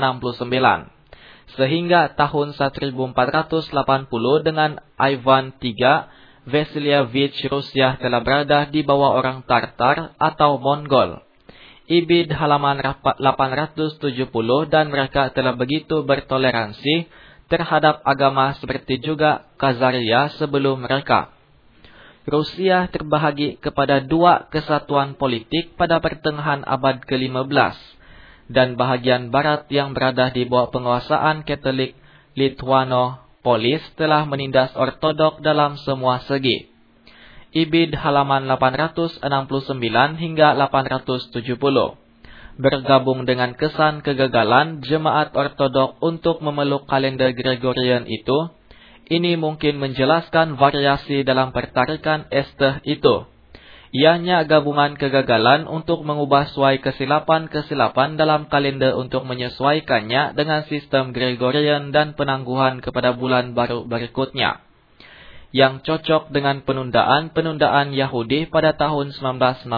Sehingga tahun 1480 dengan Ivan III Vasilievich Rusia telah berada di bawah orang Tartar atau Mongol. Ibid halaman 870 dan mereka telah begitu bertoleransi terhadap agama seperti juga Khazaria sebelum mereka. Rusia terbahagi kepada dua kesatuan politik pada pertengahan abad ke-15 dan bahagian barat yang berada di bawah penguasaan Katolik Litwanopolis telah menindas ortodok dalam semua segi. Ibid halaman 869 hingga 870. Bergabung dengan kesan kegagalan jemaat ortodok untuk memeluk kalender Gregorian itu, ini mungkin menjelaskan variasi dalam pertarikan Esther itu. Ianya gabungan kegagalan untuk mengubah suai kesilapan-kesilapan dalam kalender untuk menyesuaikannya dengan sistem Gregorian dan penangguhan kepada bulan baru berikutnya, yang cocok dengan penundaan Yahudi pada tahun 1967.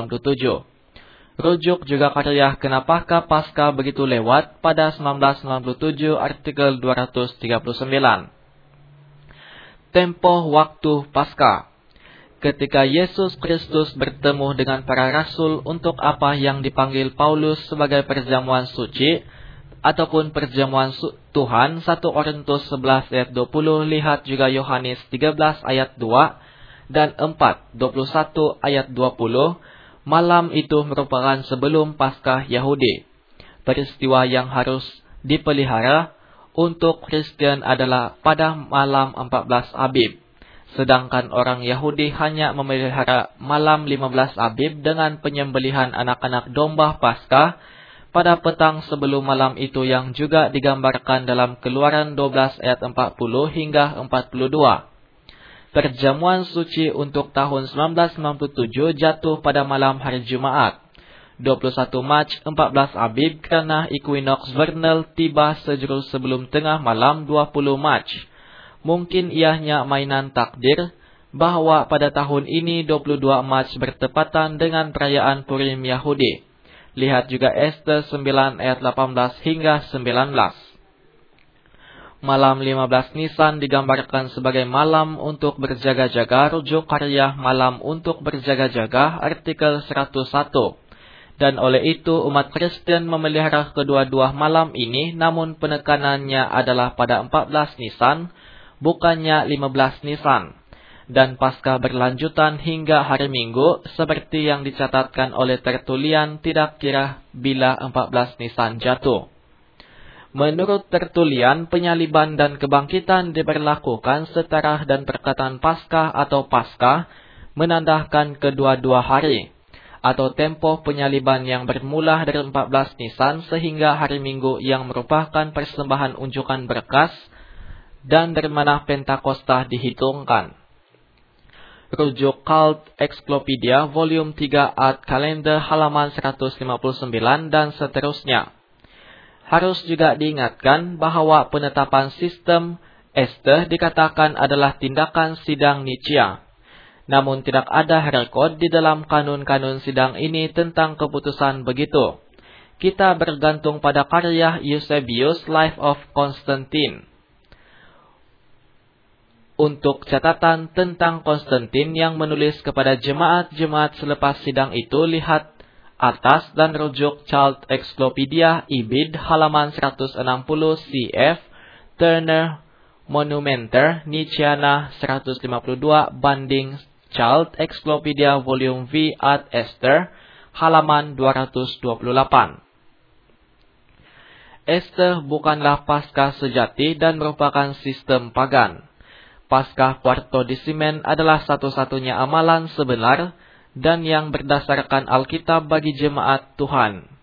Rujuk juga karya Kenapakah Paskah Begitu Lewat pada 1997 artikel 239. Tempo waktu Paskah. Ketika Yesus Kristus bertemu dengan para rasul untuk apa yang dipanggil Paulus sebagai perjamuan suci ataupun perjamuan Tuhan, 1 Korintus 11 ayat 20, lihat juga Yohanes 13 ayat 2 dan 4, 21 ayat 20, malam itu merupakan sebelum Paskah Yahudi. Peristiwa yang harus dipelihara untuk Kristen adalah pada malam 14 Abib. Sedangkan orang Yahudi hanya memelihara malam 15 Abib dengan penyembelihan anak-anak domba Paskah pada petang sebelum malam itu yang juga digambarkan dalam Keluaran 12 ayat 40 hingga 42. Perjamuan suci untuk tahun 1997 jatuh pada malam hari Jumat, 21 Mac 14 Abib karena equinox vernal tiba sejurus sebelum tengah malam 20 Mac. Mungkin ianya mainan takdir bahwa pada tahun ini 22 Mac bertepatan dengan perayaan Purim Yahudi. Lihat juga Esther 9 ayat 18 hingga 19. Malam 15 Nisan digambarkan sebagai malam untuk berjaga-jaga, rujuk karya Malam untuk Berjaga-jaga artikel 101. Dan oleh itu umat Kristen memelihara kedua-dua malam ini, namun penekanannya adalah pada 14 Nisan, bukannya 15 Nisan, dan Paskah berlanjutan hingga hari Minggu seperti yang dicatatkan oleh Tertulian tidak kira bila 14 Nisan jatuh. Menurut Tertulian, penyaliban dan kebangkitan diberlakukan setara dan perkataan Paskah atau Paskah menandahkan kedua-dua hari atau tempo penyaliban yang bermula dari 14 Nisan sehingga hari Minggu yang merupakan persembahan unjukan berkas dan dari mana Pentakosta dihitungkan. Rujuk Cult Encyclopedia volume 3 ad kalender halaman 159 dan seterusnya. Harus juga diingatkan bahwa penetapan sistem Esther dikatakan adalah tindakan sidang Nicea. Namun tidak ada rekod di dalam kanun-kanun sidang ini tentang keputusan begitu. Kita bergantung pada karya Eusebius Life of Constantine. Untuk catatan tentang Konstantin yang menulis kepada jemaat-jemaat selepas sidang itu, lihat atas dan rujuk Cult Encyclopedia Ibid halaman 160 cf. Turner Monumenter Niceana 152 banding Cult Encyclopedia Volume V ad Esther halaman 228. Esther bukanlah Paskah sejati dan merupakan sistem pagan. Paskah Quartodecimen adalah satu-satunya amalan sebenar dan yang berdasarkan Alkitab bagi jemaat Tuhan.